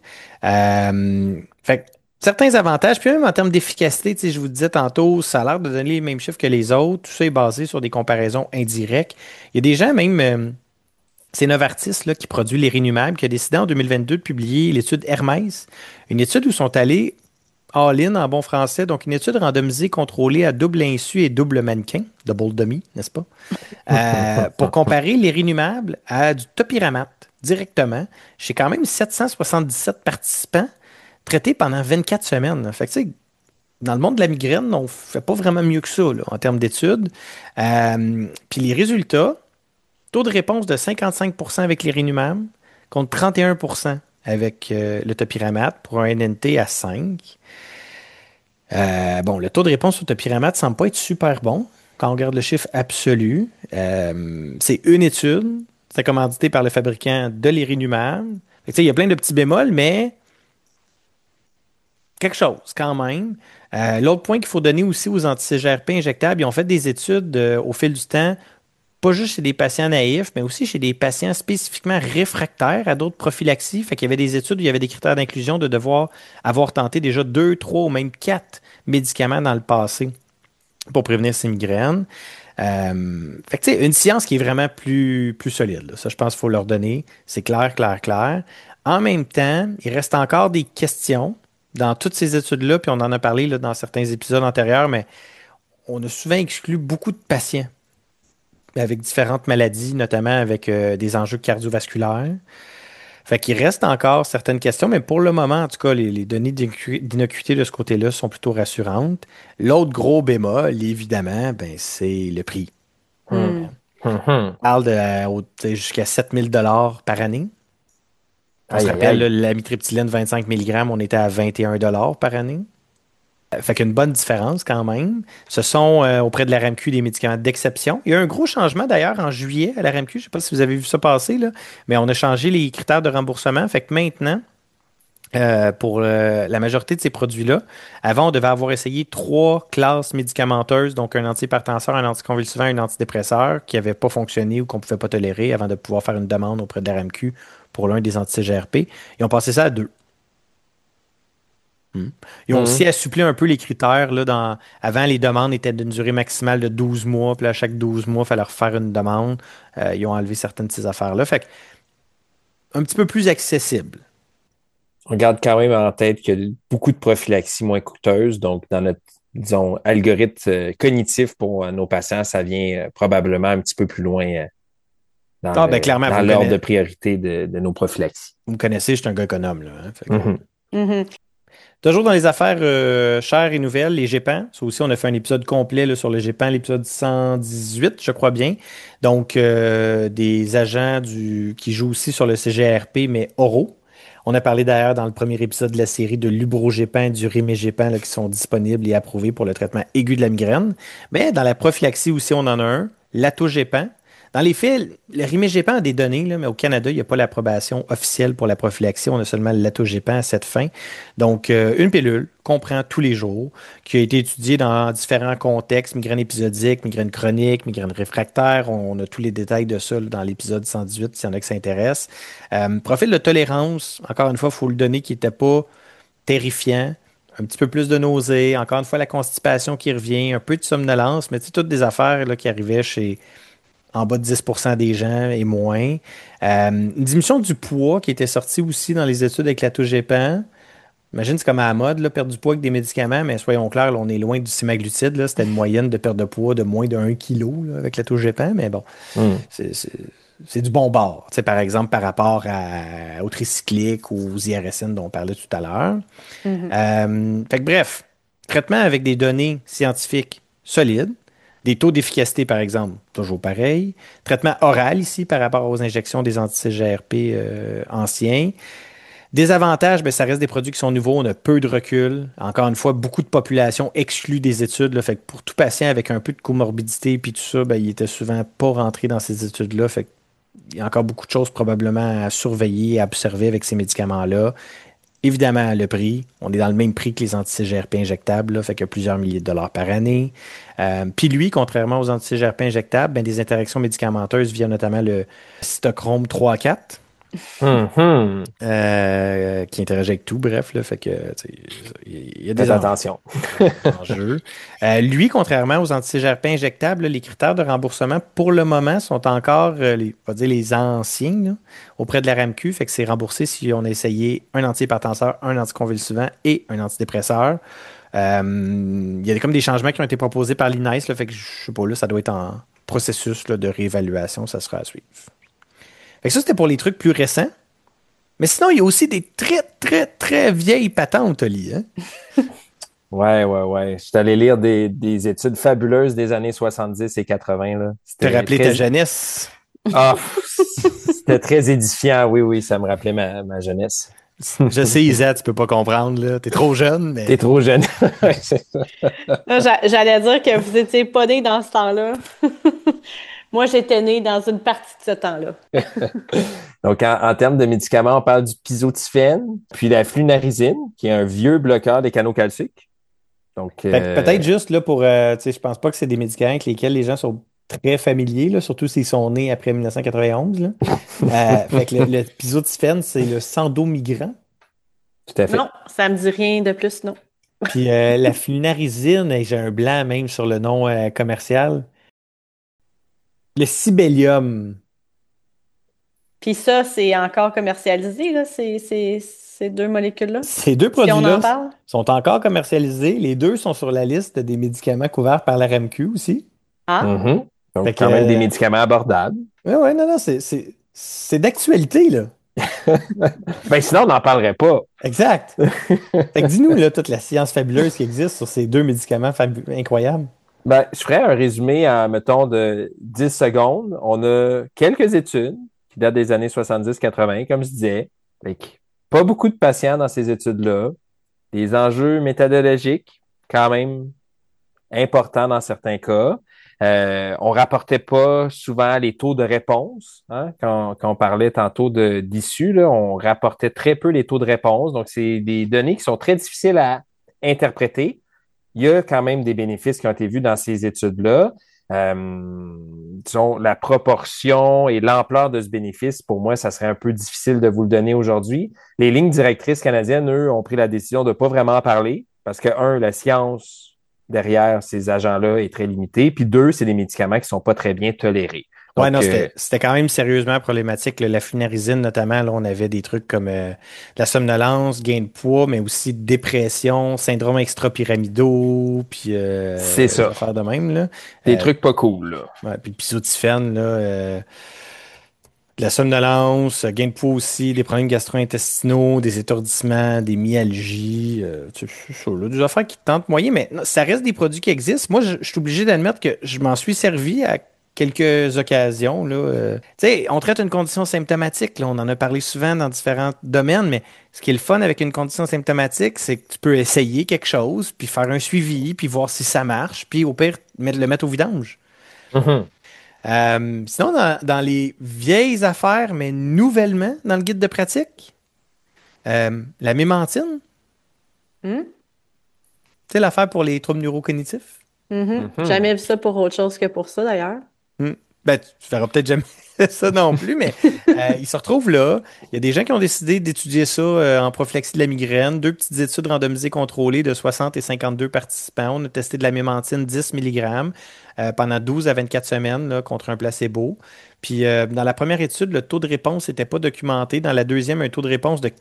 Fait que, certains avantages, puis même en termes d'efficacité, tu sais, je vous disais tantôt, ça a l'air de donner les mêmes chiffres que les autres. Tout ça est basé sur des comparaisons indirectes. Il y a des gens même, c'est Novartis là, qui produit les Rhinumab, qui a décidé en 2022 de publier l'étude Hermès, une étude où sont allés all-in en bon français, donc une étude randomisée contrôlée à double insu et double mannequin, double dummy, n'est-ce pas? Pour comparer l'Erinumab à du topiramate directement chez quand même 777 participants traités pendant 24 semaines. Fait que, tu sais, dans le monde de la migraine, on fait pas vraiment mieux que ça là, en termes d'études. Puis les résultats, taux de réponse de 55% avec l'Erinumab contre 31% avec le topiramate pour un NNT à 5. Bon, le taux de réponse au topiramate ne semble pas être super bon quand on regarde le chiffre absolu. C'est une étude. C'est commandité par le fabricant de l'Erinumab. Il y a plein de petits bémols, mais quelque chose quand même. L'autre point qu'il faut donner aussi aux anti-CGRP injectables, ils ont fait des études au fil du temps, pas juste chez des patients naïfs, mais aussi chez des patients spécifiquement réfractaires à d'autres prophylaxies. Fait qu'il y avait des études où il y avait des critères d'inclusion de devoir avoir tenté déjà 2, 3 ou même 4 médicaments dans le passé pour prévenir ces migraines. Fait que, tu sais, une science qui est vraiment plus solide, là. Ça, je pense qu'il faut leur donner. C'est clair, clair, clair. En même temps, il reste encore des questions dans toutes ces études-là, puis on en a parlé là, dans certains épisodes antérieurs, mais on a souvent exclu beaucoup de patients avec différentes maladies, notamment avec des enjeux cardiovasculaires. Fait qu'il reste encore certaines questions, mais pour le moment, en tout cas, les données d'innocuité de ce côté-là sont plutôt rassurantes. L'autre gros bémol, évidemment, ben, c'est le prix. Hum, hum, On hum. parle de jusqu'à 7 000 $ par année. On se Aïe, aïe, rappelle, là, aïe. la mitryptyline 25 mg, on était à 21 $ par année. Fait qu'une bonne différence quand même. Ce sont auprès de la RAMQ des médicaments d'exception. Il y a un gros changement d'ailleurs en juillet à la RAMQ. Je ne sais pas si vous avez vu ça passer, là, mais on a changé les critères de remboursement. Fait que maintenant, pour la majorité de ces produits-là, avant, on devait avoir essayé 3 classes médicamenteuses, donc un antihypertenseur, un anticonvulsivant, un antidépresseur, qui n'avaient pas fonctionné ou qu'on ne pouvait pas tolérer avant de pouvoir faire une demande auprès de la RAMQ pour l'un des anti-CGRP. Ils ont passé ça à 2. Ils ont aussi Hum. assoupli un peu les critères. Là, avant, les demandes étaient d'une durée maximale de 12 mois. Puis là, à chaque 12 mois, il fallait refaire une demande. Ils ont enlevé certaines de ces affaires-là. Fait que, un petit peu plus accessible. On garde quand même en tête qu'il y a beaucoup de prophylaxie moins coûteuse. Donc, dans notre, disons, algorithme cognitif pour nos patients, ça vient probablement un petit peu plus loin Ah, ben clairement, dans l'ordre de priorité de nos prophylaxies. vous me connaissez, je suis un gars économe. Là, hein. Fait que, Mhm. Mhm. toujours dans les affaires chères et nouvelles, les GEPAN. Ça aussi, on a fait un épisode complet là, sur le GEPAN, l'épisode 118, je crois bien. Donc, des agents qui jouent aussi sur le CGRP, mais oraux. On a parlé d'ailleurs dans le premier épisode de la série de l'ubrogépan et du rimégépan là, qui sont disponibles et approuvés pour le traitement aigu de la migraine. Mais dans la prophylaxie aussi, on en a un, l'atogépan. Dans les faits, le rimégépan a des données, là, mais au Canada, il n'y a pas l'approbation officielle pour la prophylaxie. On a seulement l'atogépan à cette fin. Donc, une pilule qu'on prend tous les jours, qui a été étudiée dans différents contextes, migraine épisodique, migraine chronique, migraine réfractaire. On a tous les détails de ça là, dans l'épisode 118, s'il y en a qui s'intéressent. Profil de tolérance, encore une fois, il faut le donner, qui n'était pas terrifiant. Un petit peu plus de nausées, encore une fois, la constipation qui revient, un peu de somnolence, mais toutes des affaires là, qui arrivaient chez en bas de 10% des gens et moins. Une diminution du poids qui était sortie aussi dans les études avec la l'atogépan. Imagine, c'est comme à la mode, là, perdre du poids avec des médicaments, mais soyons clairs, là, on est loin du semaglutide. Là. C'était une moyenne de perte de poids de moins de 1 kg là, avec la l'atogépan, mais bon, Mhm. c'est du bon bord. Tu sais, par exemple, par rapport au tricyclique ou aux IRSN dont on parlait tout à l'heure. Mhm. Fait que bref, traitement avec des données scientifiques solides, des taux d'efficacité, par exemple, toujours pareil. Traitement oral ici par rapport aux injections des anti-CGRP anciens. Des avantages, ben, ça reste des produits qui sont nouveaux, on a peu de recul. Encore une fois, beaucoup de populations exclues des études. Là, fait que pour tout patient avec un peu de comorbidité puis tout ça, ben, il était souvent pas rentré dans ces études-là. Il y a encore beaucoup de choses probablement à surveiller, à observer avec ces médicaments-là. Évidemment, le prix, on est dans le même prix que les anti-CGRP injectables, là, fait que plusieurs milliers de dollars par année. Puis lui, contrairement aux anti-CGRP injectables, ben, des interactions médicamenteuses via notamment le cytochrome 3-4, qui interagit avec tout, bref, là, fait que il y a des Faites attention. enjeux. Lui, contrairement aux anti-CGRP injectables, là, les critères de remboursement pour le moment sont encore on va dire les anciens là, auprès de la RAMQ, fait que c'est remboursé si on a essayé un antihypertenseur, un anticonvulsivant et un antidépresseur. Il y a comme des changements qui ont été proposés par l'INES, là, fait que je sais pas, là, ça doit être en processus là, de réévaluation, ça sera à suivre. Fait que ça, c'était pour les trucs plus récents. Mais sinon, il y a aussi des très, très, très vieilles patentes, Oli. Hein? Ouais. Je suis allé lire des études fabuleuses des années 70 et 80. Là. Te rappeler ta jeunesse. Ah, c'était très édifiant. Oui, ça me rappelait ma jeunesse. Je sais, Isa, tu peux pas comprendre, là. T'es trop jeune, mais. T'es trop jeune. J'allais dire que vous étiez pas né dans ce temps-là. Moi, j'étais née dans une partie de ce temps-là. Donc, en termes de médicaments, on parle du pizotifène, puis la flunarizine, qui est un vieux bloqueur des canaux calciques. Donc, peut-être juste là pour. Tu sais, je pense pas que c'est des médicaments avec lesquels les gens sont très familiers, là, surtout s'ils sont nés après 1991. Là. Fait que le pizotifène, c'est le sandomigrant. Tout à fait. Non, ça me dit rien de plus, non. Puis la flunarizine, j'ai un blanc même sur le nom commercial. Le sibélium. Puis ça, c'est encore commercialisé, là, ces deux molécules-là. Ces deux Si on en produits-là parle? sont encore commercialisés. Les deux sont sur la liste des médicaments couverts par la RAMQ aussi. Ah, Mhm. Donc, Fait que, quand même des médicaments abordables. ouais, non, c'est d'actualité, là. Ben, sinon, on n'en parlerait pas. Exact. Fait que dis-nous, là, toute la science fabuleuse qui existe sur ces deux médicaments incroyables. Ben, je ferais un résumé en, mettons, de 10 secondes. On a quelques études qui datent des années 70-80, comme je disais. Avec pas beaucoup de patients dans ces études-là. Des enjeux méthodologiques quand même importants dans certains cas. On rapportait pas souvent les taux de réponse. Hein? Quand on parlait tantôt d'issues, là, on rapportait très peu les taux de réponse. Donc, c'est des données qui sont très difficiles à interpréter. Il y a quand même des bénéfices qui ont été vus dans ces études-là. Disons, la proportion et l'ampleur de ce bénéfice, pour moi, ça serait un peu difficile de vous le donner aujourd'hui. Les lignes directrices canadiennes, eux, ont pris la décision de ne pas vraiment en parler parce que, un, la science derrière ces agents-là est très limitée, puis deux, c'est des médicaments qui sont pas très bien tolérés. Donc, Ouais, non, c'était quand même sérieusement problématique. Là. La flunarizine, notamment, là, on avait des trucs comme la somnolence, gain de poids, mais aussi dépression, syndrome extrapyramidaux, puis c'est ça. affaires de même. Là. Des trucs pas cool, là. Ouais, puis le pizotifène, là, de la somnolence, gain de poids aussi, des problèmes gastro-intestinaux, des étourdissements, des myalgies, c'est ça, là, des affaires qui tentent moyen, mais non, ça reste des produits qui existent. Moi, je suis obligé d'admettre que je m'en suis servi à quelques occasions. Là, tu sais, on traite une condition symptomatique, là, on en a parlé souvent dans différents domaines, mais ce qui est le fun avec une condition symptomatique, c'est que tu peux essayer quelque chose, puis faire un suivi, puis voir si ça marche, puis au pire, le mettre au vidange. Mm-hmm. Sinon, dans les vieilles affaires, mais nouvellement dans le guide de pratique, la mémantine, hmm? tu sais, l'affaire pour les troubles neurocognitifs. Jamais vu ça pour autre chose que pour ça, d'ailleurs. Ben, tu verras peut-être jamais ça non plus, mais il se retrouve là. Il y a des gens qui ont décidé d'étudier ça en prophylaxie de la migraine. Deux petites études randomisées contrôlées de 60 et 52 participants. On a testé de la mémantine 10 mg pendant 12 à 24 semaines là, contre un placebo. Puis dans la première étude, le taux de réponse n'était pas documenté. Dans la deuxième, un taux de réponse de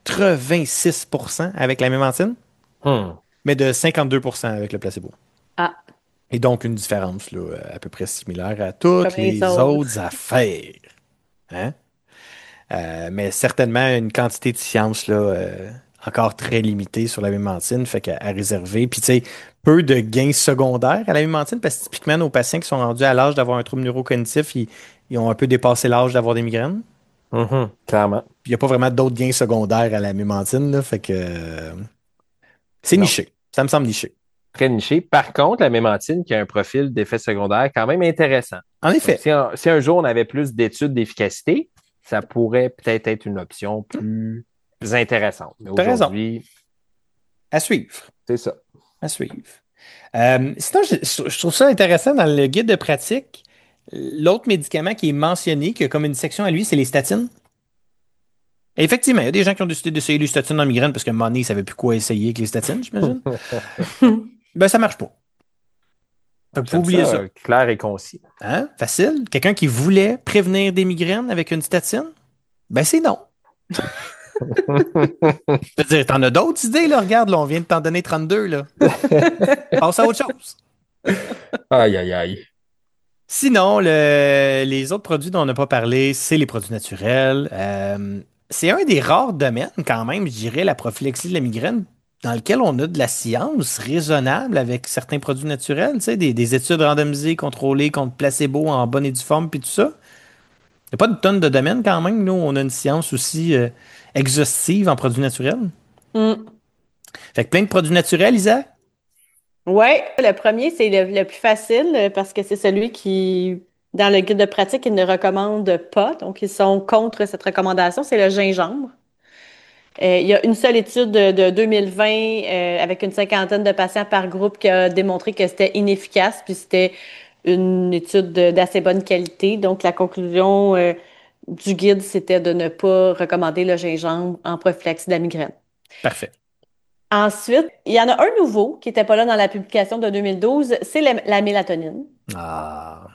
86% avec la mémantine, mais de 52% avec le placebo. Ah, Et donc, une différence là, à peu près similaire à toutes comme les les autres. autres affaires. Hein? Mais certainement une quantité de science là, encore très limitée sur la mémantine, fait qu'à réserver. Puis, tu sais, peu de gains secondaires à la mémantine, parce que typiquement, nos patients qui sont rendus à l'âge d'avoir un trouble neurocognitif, ils ont un peu dépassé l'âge d'avoir des migraines. Clairement. Puis, il n'y a pas vraiment d'autres gains secondaires à la mémantine, là, fait que c'est Non. niché. Ça me semble niché. Très niché. Par contre, la mémantine qui a un profil d'effet secondaire quand même intéressant. En effet. Donc, si un jour on avait plus d'études d'efficacité, ça pourrait peut-être être une option plus intéressantes. Mais T'as raison. aujourd'hui, À suivre. c'est ça. À suivre. Sinon, je trouve ça intéressant dans le guide de pratique. L'autre médicament qui est mentionné, qui a comme une section à lui, c'est les statines. Et effectivement, il y a des gens qui ont décidé d'essayer les statines en migraine parce qu'à un moment donné, ils ne savaient plus quoi essayer avec les statines, j'imagine. Ben, ça marche pas. Fait que faut J'aime oublier ça. ça, clair et concis. Hein? Facile. Quelqu'un qui voulait prévenir des migraines avec une statine, ben c'est non. Je veux dire, t'en as d'autres idées, là? Regarde, là, on vient de t'en donner 32, là. Passe à autre chose. Aïe, aïe, aïe. Sinon, les autres produits dont on n'a pas parlé, c'est les produits naturels. C'est un des rares domaines, quand même, je dirais, la prophylaxie de la migraine, dans lequel on a de la science raisonnable avec certains produits naturels, tu sais, des études randomisées, contrôlées contre placebo en bonne et due forme, puis tout ça. Il n'y a pas de tonne de domaines, quand même. Nous, on a une science aussi exhaustive en produits naturels. Mm. Fait que plein de produits naturels, Isa. Ouais, le premier, c'est le plus facile parce que c'est celui qui, dans le guide de pratique, ils ne recommandent pas. Donc, ils sont contre cette recommandation. C'est le gingembre. Il y a une seule étude de 2020 avec une cinquantaine de patients par groupe qui a démontré que c'était inefficace, puis c'était une étude d'assez bonne qualité. Donc, la conclusion du guide, c'était de ne pas recommander le gingembre en prophylaxie de la migraine. Parfait. Ensuite, il y en a un nouveau qui n'était pas là dans la publication de 2012, c'est la mélatonine. Ah.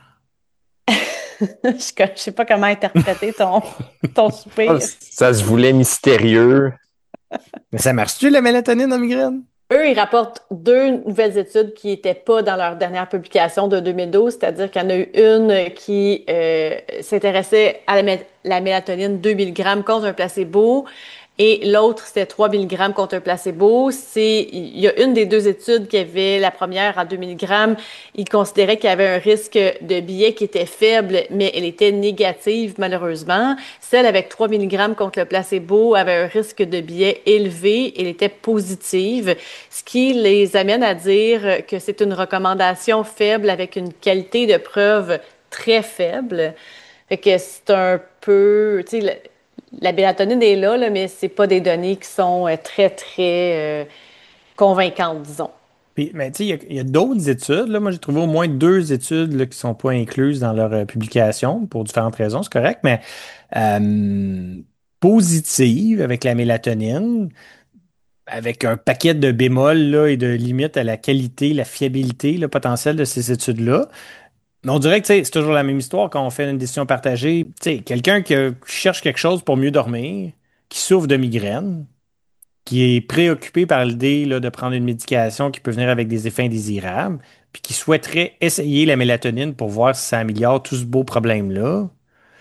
Je ne sais pas comment interpréter ton soupir. Ça se voulait mystérieux. Mais ça marche-tu, la mélatonine en migraine? Eux, ils rapportent deux nouvelles études qui n'étaient pas dans leur dernière publication de 2012, c'est-à-dire qu'il y en a eu une qui s'intéressait à la mélatonine 2 mg contre un placebo et l'autre, c'était 3 mg contre un placebo. Il y a une des deux études qui avait la première à 2 mg, ils considéraient qu'il y avait un risque de biais qui était faible, mais elle était négative malheureusement. Celle avec 3 mg contre le placebo avait un risque de biais élevé, elle était positive, ce qui les amène à dire que c'est une recommandation faible avec une qualité de preuve très faible. Fait que c'est un peu, tu sais, la mélatonine est là, mais c'est pas des données qui sont très, très convaincantes, disons. Puis, mais tu sais, il y a d'autres études. Là. Moi, j'ai trouvé au moins deux études là, qui ne sont pas incluses dans leur publication pour différentes raisons, c'est correct, mais euh, positives avec la mélatonine, avec un paquet de bémols là, et de limites à la qualité, la fiabilité, le potentiel de ces études-là. Mais on dirait que tu sais, c'est toujours la même histoire quand on fait une décision partagée. Tu sais, quelqu'un qui cherche quelque chose pour mieux dormir, qui souffre de migraine, qui est préoccupé par l'idée là, de prendre une médication qui peut venir avec des effets indésirables, puis qui souhaiterait essayer la mélatonine pour voir si ça améliore tout ce beau problème-là,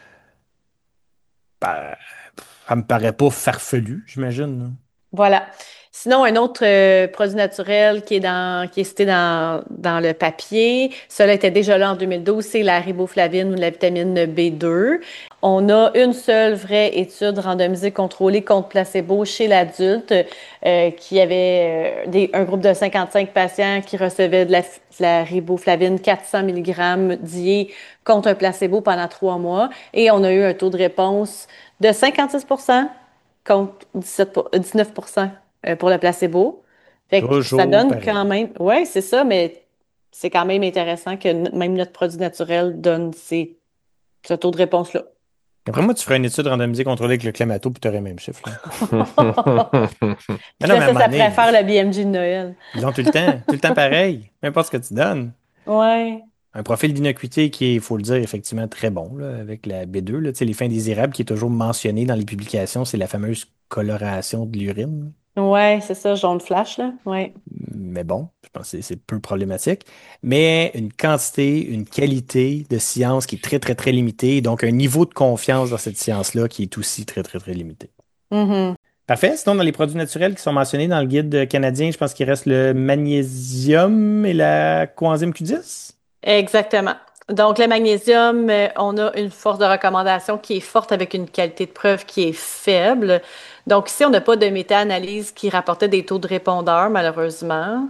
ben, ça me paraît pas farfelu, j'imagine. Là. Voilà. Sinon, un autre produit naturel qui est cité dans le papier, cela était déjà là en 2012, c'est la riboflavine ou la vitamine B2. On a une seule vraie étude randomisée contrôlée contre placebo chez l'adulte qui avait un groupe de 55 patients qui recevaient de la riboflavine 400 mg dié contre un placebo pendant 3 mois. Et on a eu un taux de réponse de 56% contre 19% pour le placebo. Fait que ça Toujours donne pareil. quand même, ouais, c'est ça, mais c'est quand même intéressant que même notre produit naturel donne ce taux de réponse-là. Après moi, tu ferais une étude randomisée contrôlée avec le Clamato, puis tu aurais le même chiffre. Là. Mais Puis non, là, mais à un moment ça pourrait donné, faire le BMJ de Noël. ils ont tout le temps pareil, peu importe ce que tu donnes. Ouais. Un profil d'innocuité qui est, il faut le dire, effectivement très bon là, avec la B2. Là, tu sais, les fins indésirables qui est toujours mentionné dans les publications, c'est la fameuse coloration de l'urine. Ouais, c'est ça, jaune flash, là. Ouais. Mais bon, je pense que c'est peu problématique. Mais une quantité, une qualité de science qui est très, très, très limitée. Donc, un niveau de confiance dans cette science-là qui est aussi très, très, très limité. Mhm. Parfait. Sinon, dans les produits naturels qui sont mentionnés dans le guide canadien, je pense qu'il reste le magnésium et la coenzyme Q10. Exactement. Donc, le magnésium, on a une force de recommandation qui est forte avec une qualité de preuve qui est faible. Donc, ici, on n'a pas de méta-analyse qui rapportait des taux de répondeurs, malheureusement.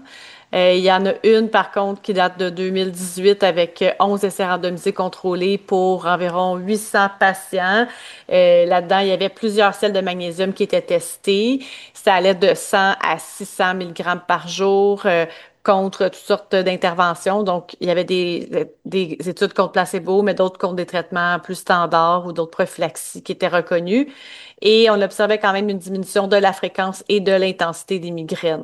Il y en a une, par contre, qui date de 2018 avec 11 essais randomisés contrôlés pour environ 800 patients. Là-dedans, il y avait plusieurs sels de magnésium qui étaient testés. Ça allait de 100 à 600 mg par jour. Contre toutes sortes d'interventions. Donc, il y avait des études contre placebo, mais d'autres contre des traitements plus standards ou d'autres prophylaxies qui étaient reconnus. Et on observait quand même une diminution de la fréquence et de l'intensité des migraines.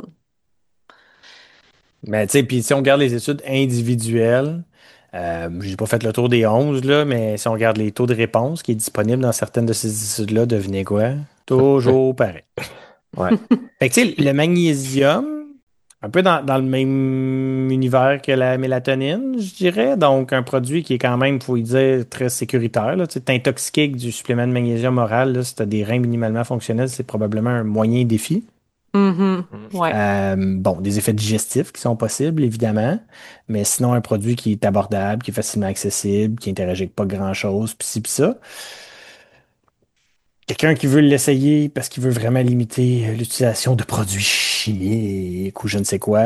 Mais tu sais, puis si on regarde les études individuelles, j'ai pas fait le tour des 11 là, mais si on regarde les taux de réponse qui est disponible dans certaines de ces études-là, devinez quoi? Toujours pareil. Ouais. Fait que tu sais, le magnésium, un peu dans le même univers que la mélatonine, je dirais. Donc, un produit qui est quand même, faut y dire, très sécuritaire, là. Tu sais, t'intoxiquer avec du supplément de magnésium oral, là, si t'as des reins minimalement fonctionnels, c'est probablement un moyen défi. Mhm. Mm. Ouais. Bon, des effets digestifs qui sont possibles, évidemment, mais sinon un produit qui est abordable, qui est facilement accessible, qui interagit avec pas grand-chose, pis ci, pis ça. Quelqu'un qui veut l'essayer parce qu'il veut vraiment limiter l'utilisation de produits chimiques ou je ne sais quoi,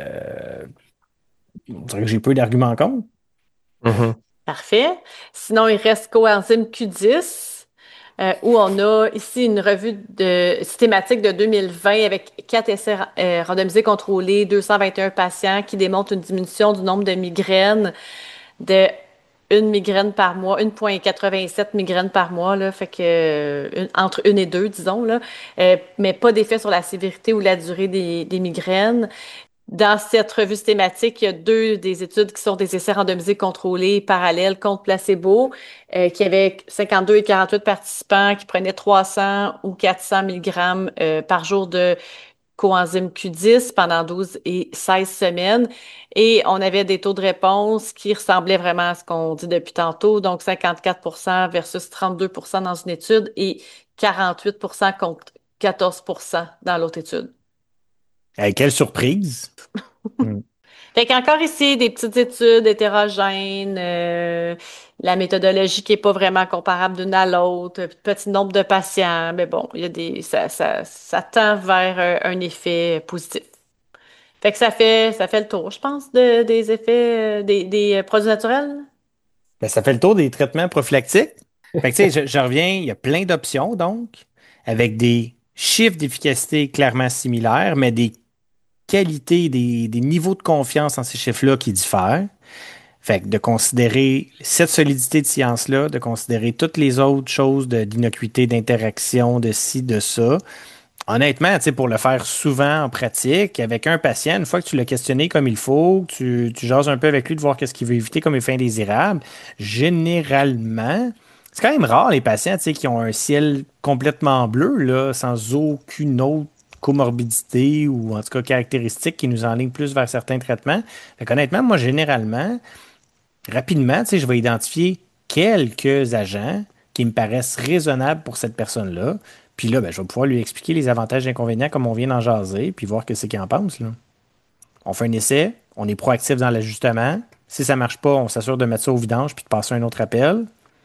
on dirait que j'ai peu d'arguments contre. Mhm. Parfait. Sinon, il reste coenzyme Q10, où on a ici une revue systématique de 2020 avec 4 essais randomisés contrôlés, 221 patients qui démontrent une diminution du nombre de migraines de une migraine par mois, 1,87 migraines par mois, là, fait que entre une et deux, disons, là, mais pas d'effet sur la sévérité ou la durée des migraines. Dans cette revue thématique, il y a deux des études qui sont des essais randomisés contrôlés parallèles contre placebo, qui avaient 52 et 48 participants qui prenaient 300 ou 400 mg par jour de coenzyme Q10 pendant 12 et 16 semaines. Et on avait des taux de réponse qui ressemblaient vraiment à ce qu'on dit depuis tantôt, donc 54 versus 32 dans une étude et 48 contre 14 dans l'autre étude. Quelle surprise! Hmm. Fait qu'encore ici, des petites études hétérogènes, la méthodologie qui est pas vraiment comparable d'une à l'autre, petit nombre de patients, mais bon, il y a ça tend vers un effet positif. Fait que ça fait le tour, je pense, des effets, des produits naturels. Ben, ça fait le tour des traitements prophylactiques. Fait que, tu sais, je reviens, il y a plein d'options, donc, avec des chiffres d'efficacité clairement similaires, mais des qualités, des niveaux de confiance en ces chiffres-là qui diffèrent. Fait que de considérer cette solidité de science-là, de considérer toutes les autres choses d'innocuité, d'interaction, de ci, de ça. Honnêtement, tu sais, pour le faire souvent en pratique, avec un patient, une fois que tu l'as questionné comme il faut, que tu jases un peu avec lui de voir qu'est-ce qu'il veut éviter comme effet indésirable, généralement, c'est quand même rare les patients, tu sais, qui ont un ciel complètement bleu, là, sans aucune autre comorbidité ou en tout cas caractéristique qui nous enligne plus vers certains traitements. Fait qu'honnêtement, moi, généralement, rapidement, tu sais, je vais identifier quelques agents qui me paraissent raisonnables pour cette personne-là. Puis là, ben, je vais pouvoir lui expliquer les avantages et inconvénients comme on vient d'en jaser, puis voir ce qu'il en pense, là. On fait un essai, on est proactif dans l'ajustement. Si ça marche pas, on s'assure de mettre ça au vidange puis de passer un autre appel.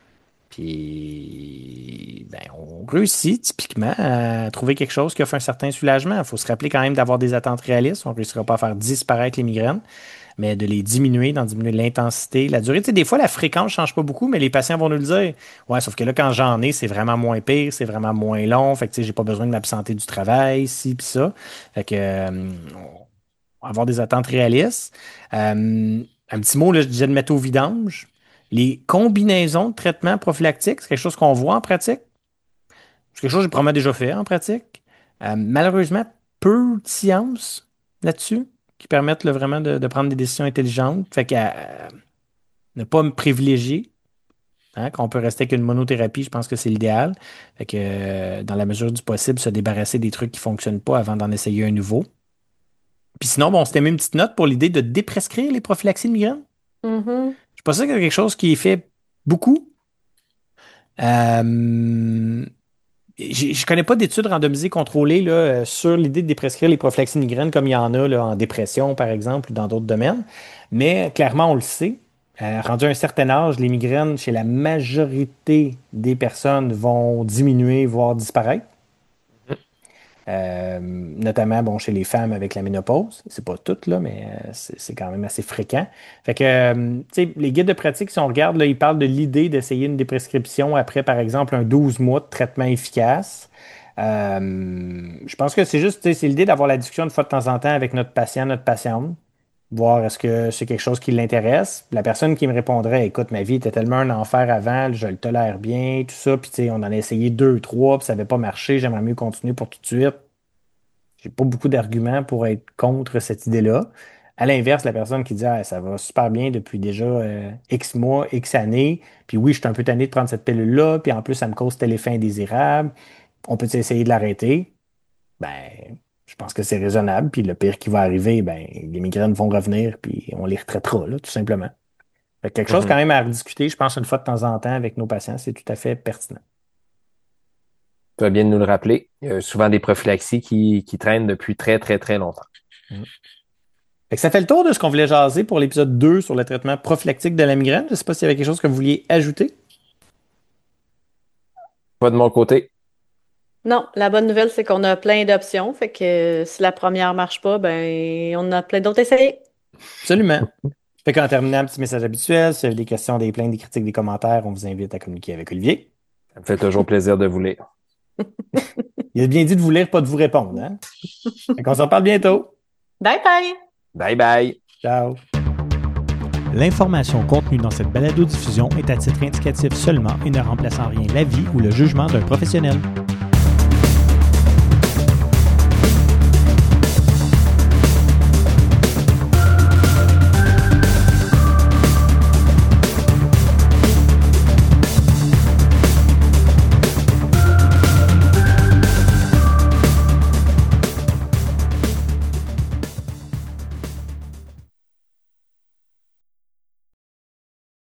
Puis, ben, on réussit typiquement à trouver quelque chose qui offre un certain soulagement. Il faut se rappeler quand même d'avoir des attentes réalistes. On ne réussira pas à faire disparaître les migraines, mais de les diminuer, d'en diminuer l'intensité, la durée. Tu sais, des fois, la fréquence ne change pas beaucoup, mais les patients vont nous le dire. Ouais, sauf que là, quand j'en ai, c'est vraiment moins pire, c'est vraiment moins long. Fait que, tu sais, j'ai pas besoin de m'absenter du travail, ci, puis ça. Fait que, avoir des attentes réalistes. Un petit mot, là, je disais de mettre au vidange. Les combinaisons de traitements prophylactiques, c'est quelque chose qu'on voit en pratique. C'est quelque chose que j'ai probablement déjà fait en pratique. Malheureusement, peu de science là-dessus qui permettent là, vraiment de prendre des décisions intelligentes. Fait que ne pas me privilégier. Hein, quand on peut rester avec une monothérapie, je pense que c'est l'idéal. Fait que dans la mesure du possible, se débarrasser des trucs qui ne fonctionnent pas avant d'en essayer un nouveau. Puis sinon, bon, on s'était mis une petite note pour l'idée de déprescrire les prophylaxies de migraine. Mhm. Je pense que c'est quelque chose qui est fait beaucoup. Euh, je connais pas d'études randomisées contrôlées là, sur l'idée de déprescrire les prophylaxies de migraine comme il y en a là, en dépression, par exemple, ou dans d'autres domaines. Mais clairement, on le sait. Rendu à un certain âge, les migraines chez la majorité des personnes vont diminuer, voire disparaître. Notamment bon, chez les femmes avec la ménopause. C'est pas tout, là, mais c'est quand même assez fréquent. Fait que, tu sais, les guides de pratique, si on regarde, là, ils parlent de l'idée d'essayer une déprescription après, par exemple, un 12 mois de traitement efficace. Je pense que c'est juste, tu sais, c'est l'idée d'avoir la discussion une fois de temps en temps avec notre patient, notre patiente, voir est-ce que c'est quelque chose qui l'intéresse. La personne qui me répondrait, écoute, ma vie était tellement un enfer avant, je le tolère bien, tout ça, puis tu sais, on en a essayé deux, trois, puis ça n'avait pas marché, j'aimerais mieux continuer pour tout de suite. J'ai pas beaucoup d'arguments pour être contre cette idée-là. À l'inverse, la personne qui dit ah, ça va super bien depuis déjà X mois, X années, puis oui, je suis un peu tanné de prendre cette pilule-là, puis en plus, ça me cause tel effet indésirable. On peut essayer de l'arrêter? Ben, je pense que c'est raisonnable, puis le pire qui va arriver, ben, les migraines vont revenir, puis on les retraitera, là, tout simplement. Fait que quelque chose quand même à rediscuter, je pense, une fois de temps en temps avec nos patients, c'est tout à fait pertinent. Tu vas bien de nous le rappeler. Il y a souvent des prophylaxies qui traînent depuis très, très, très longtemps. Fait que ça fait le tour de ce qu'on voulait jaser pour l'épisode 2 sur le traitement prophylactique de la migraine. Je ne sais pas s'il y avait quelque chose que vous vouliez ajouter. Pas de mon côté. Non, la bonne nouvelle, c'est qu'on a plein d'options. Fait que si la première marche pas, ben on a plein d'autres à essayer. Absolument. Fait qu'en terminant, un petit message habituel, si vous avez des questions, des plaintes, des critiques, des commentaires, on vous invite à communiquer avec Olivier. Ça me fait toujours plaisir de vous lire. Il a bien dit de vous lire, pas de vous répondre. Hein? Fait qu'on s'en parle bientôt. Bye bye! Bye bye! Ciao! L'information contenue dans cette balado-diffusion est à titre indicatif seulement et ne remplace en rien l'avis ou le jugement d'un professionnel.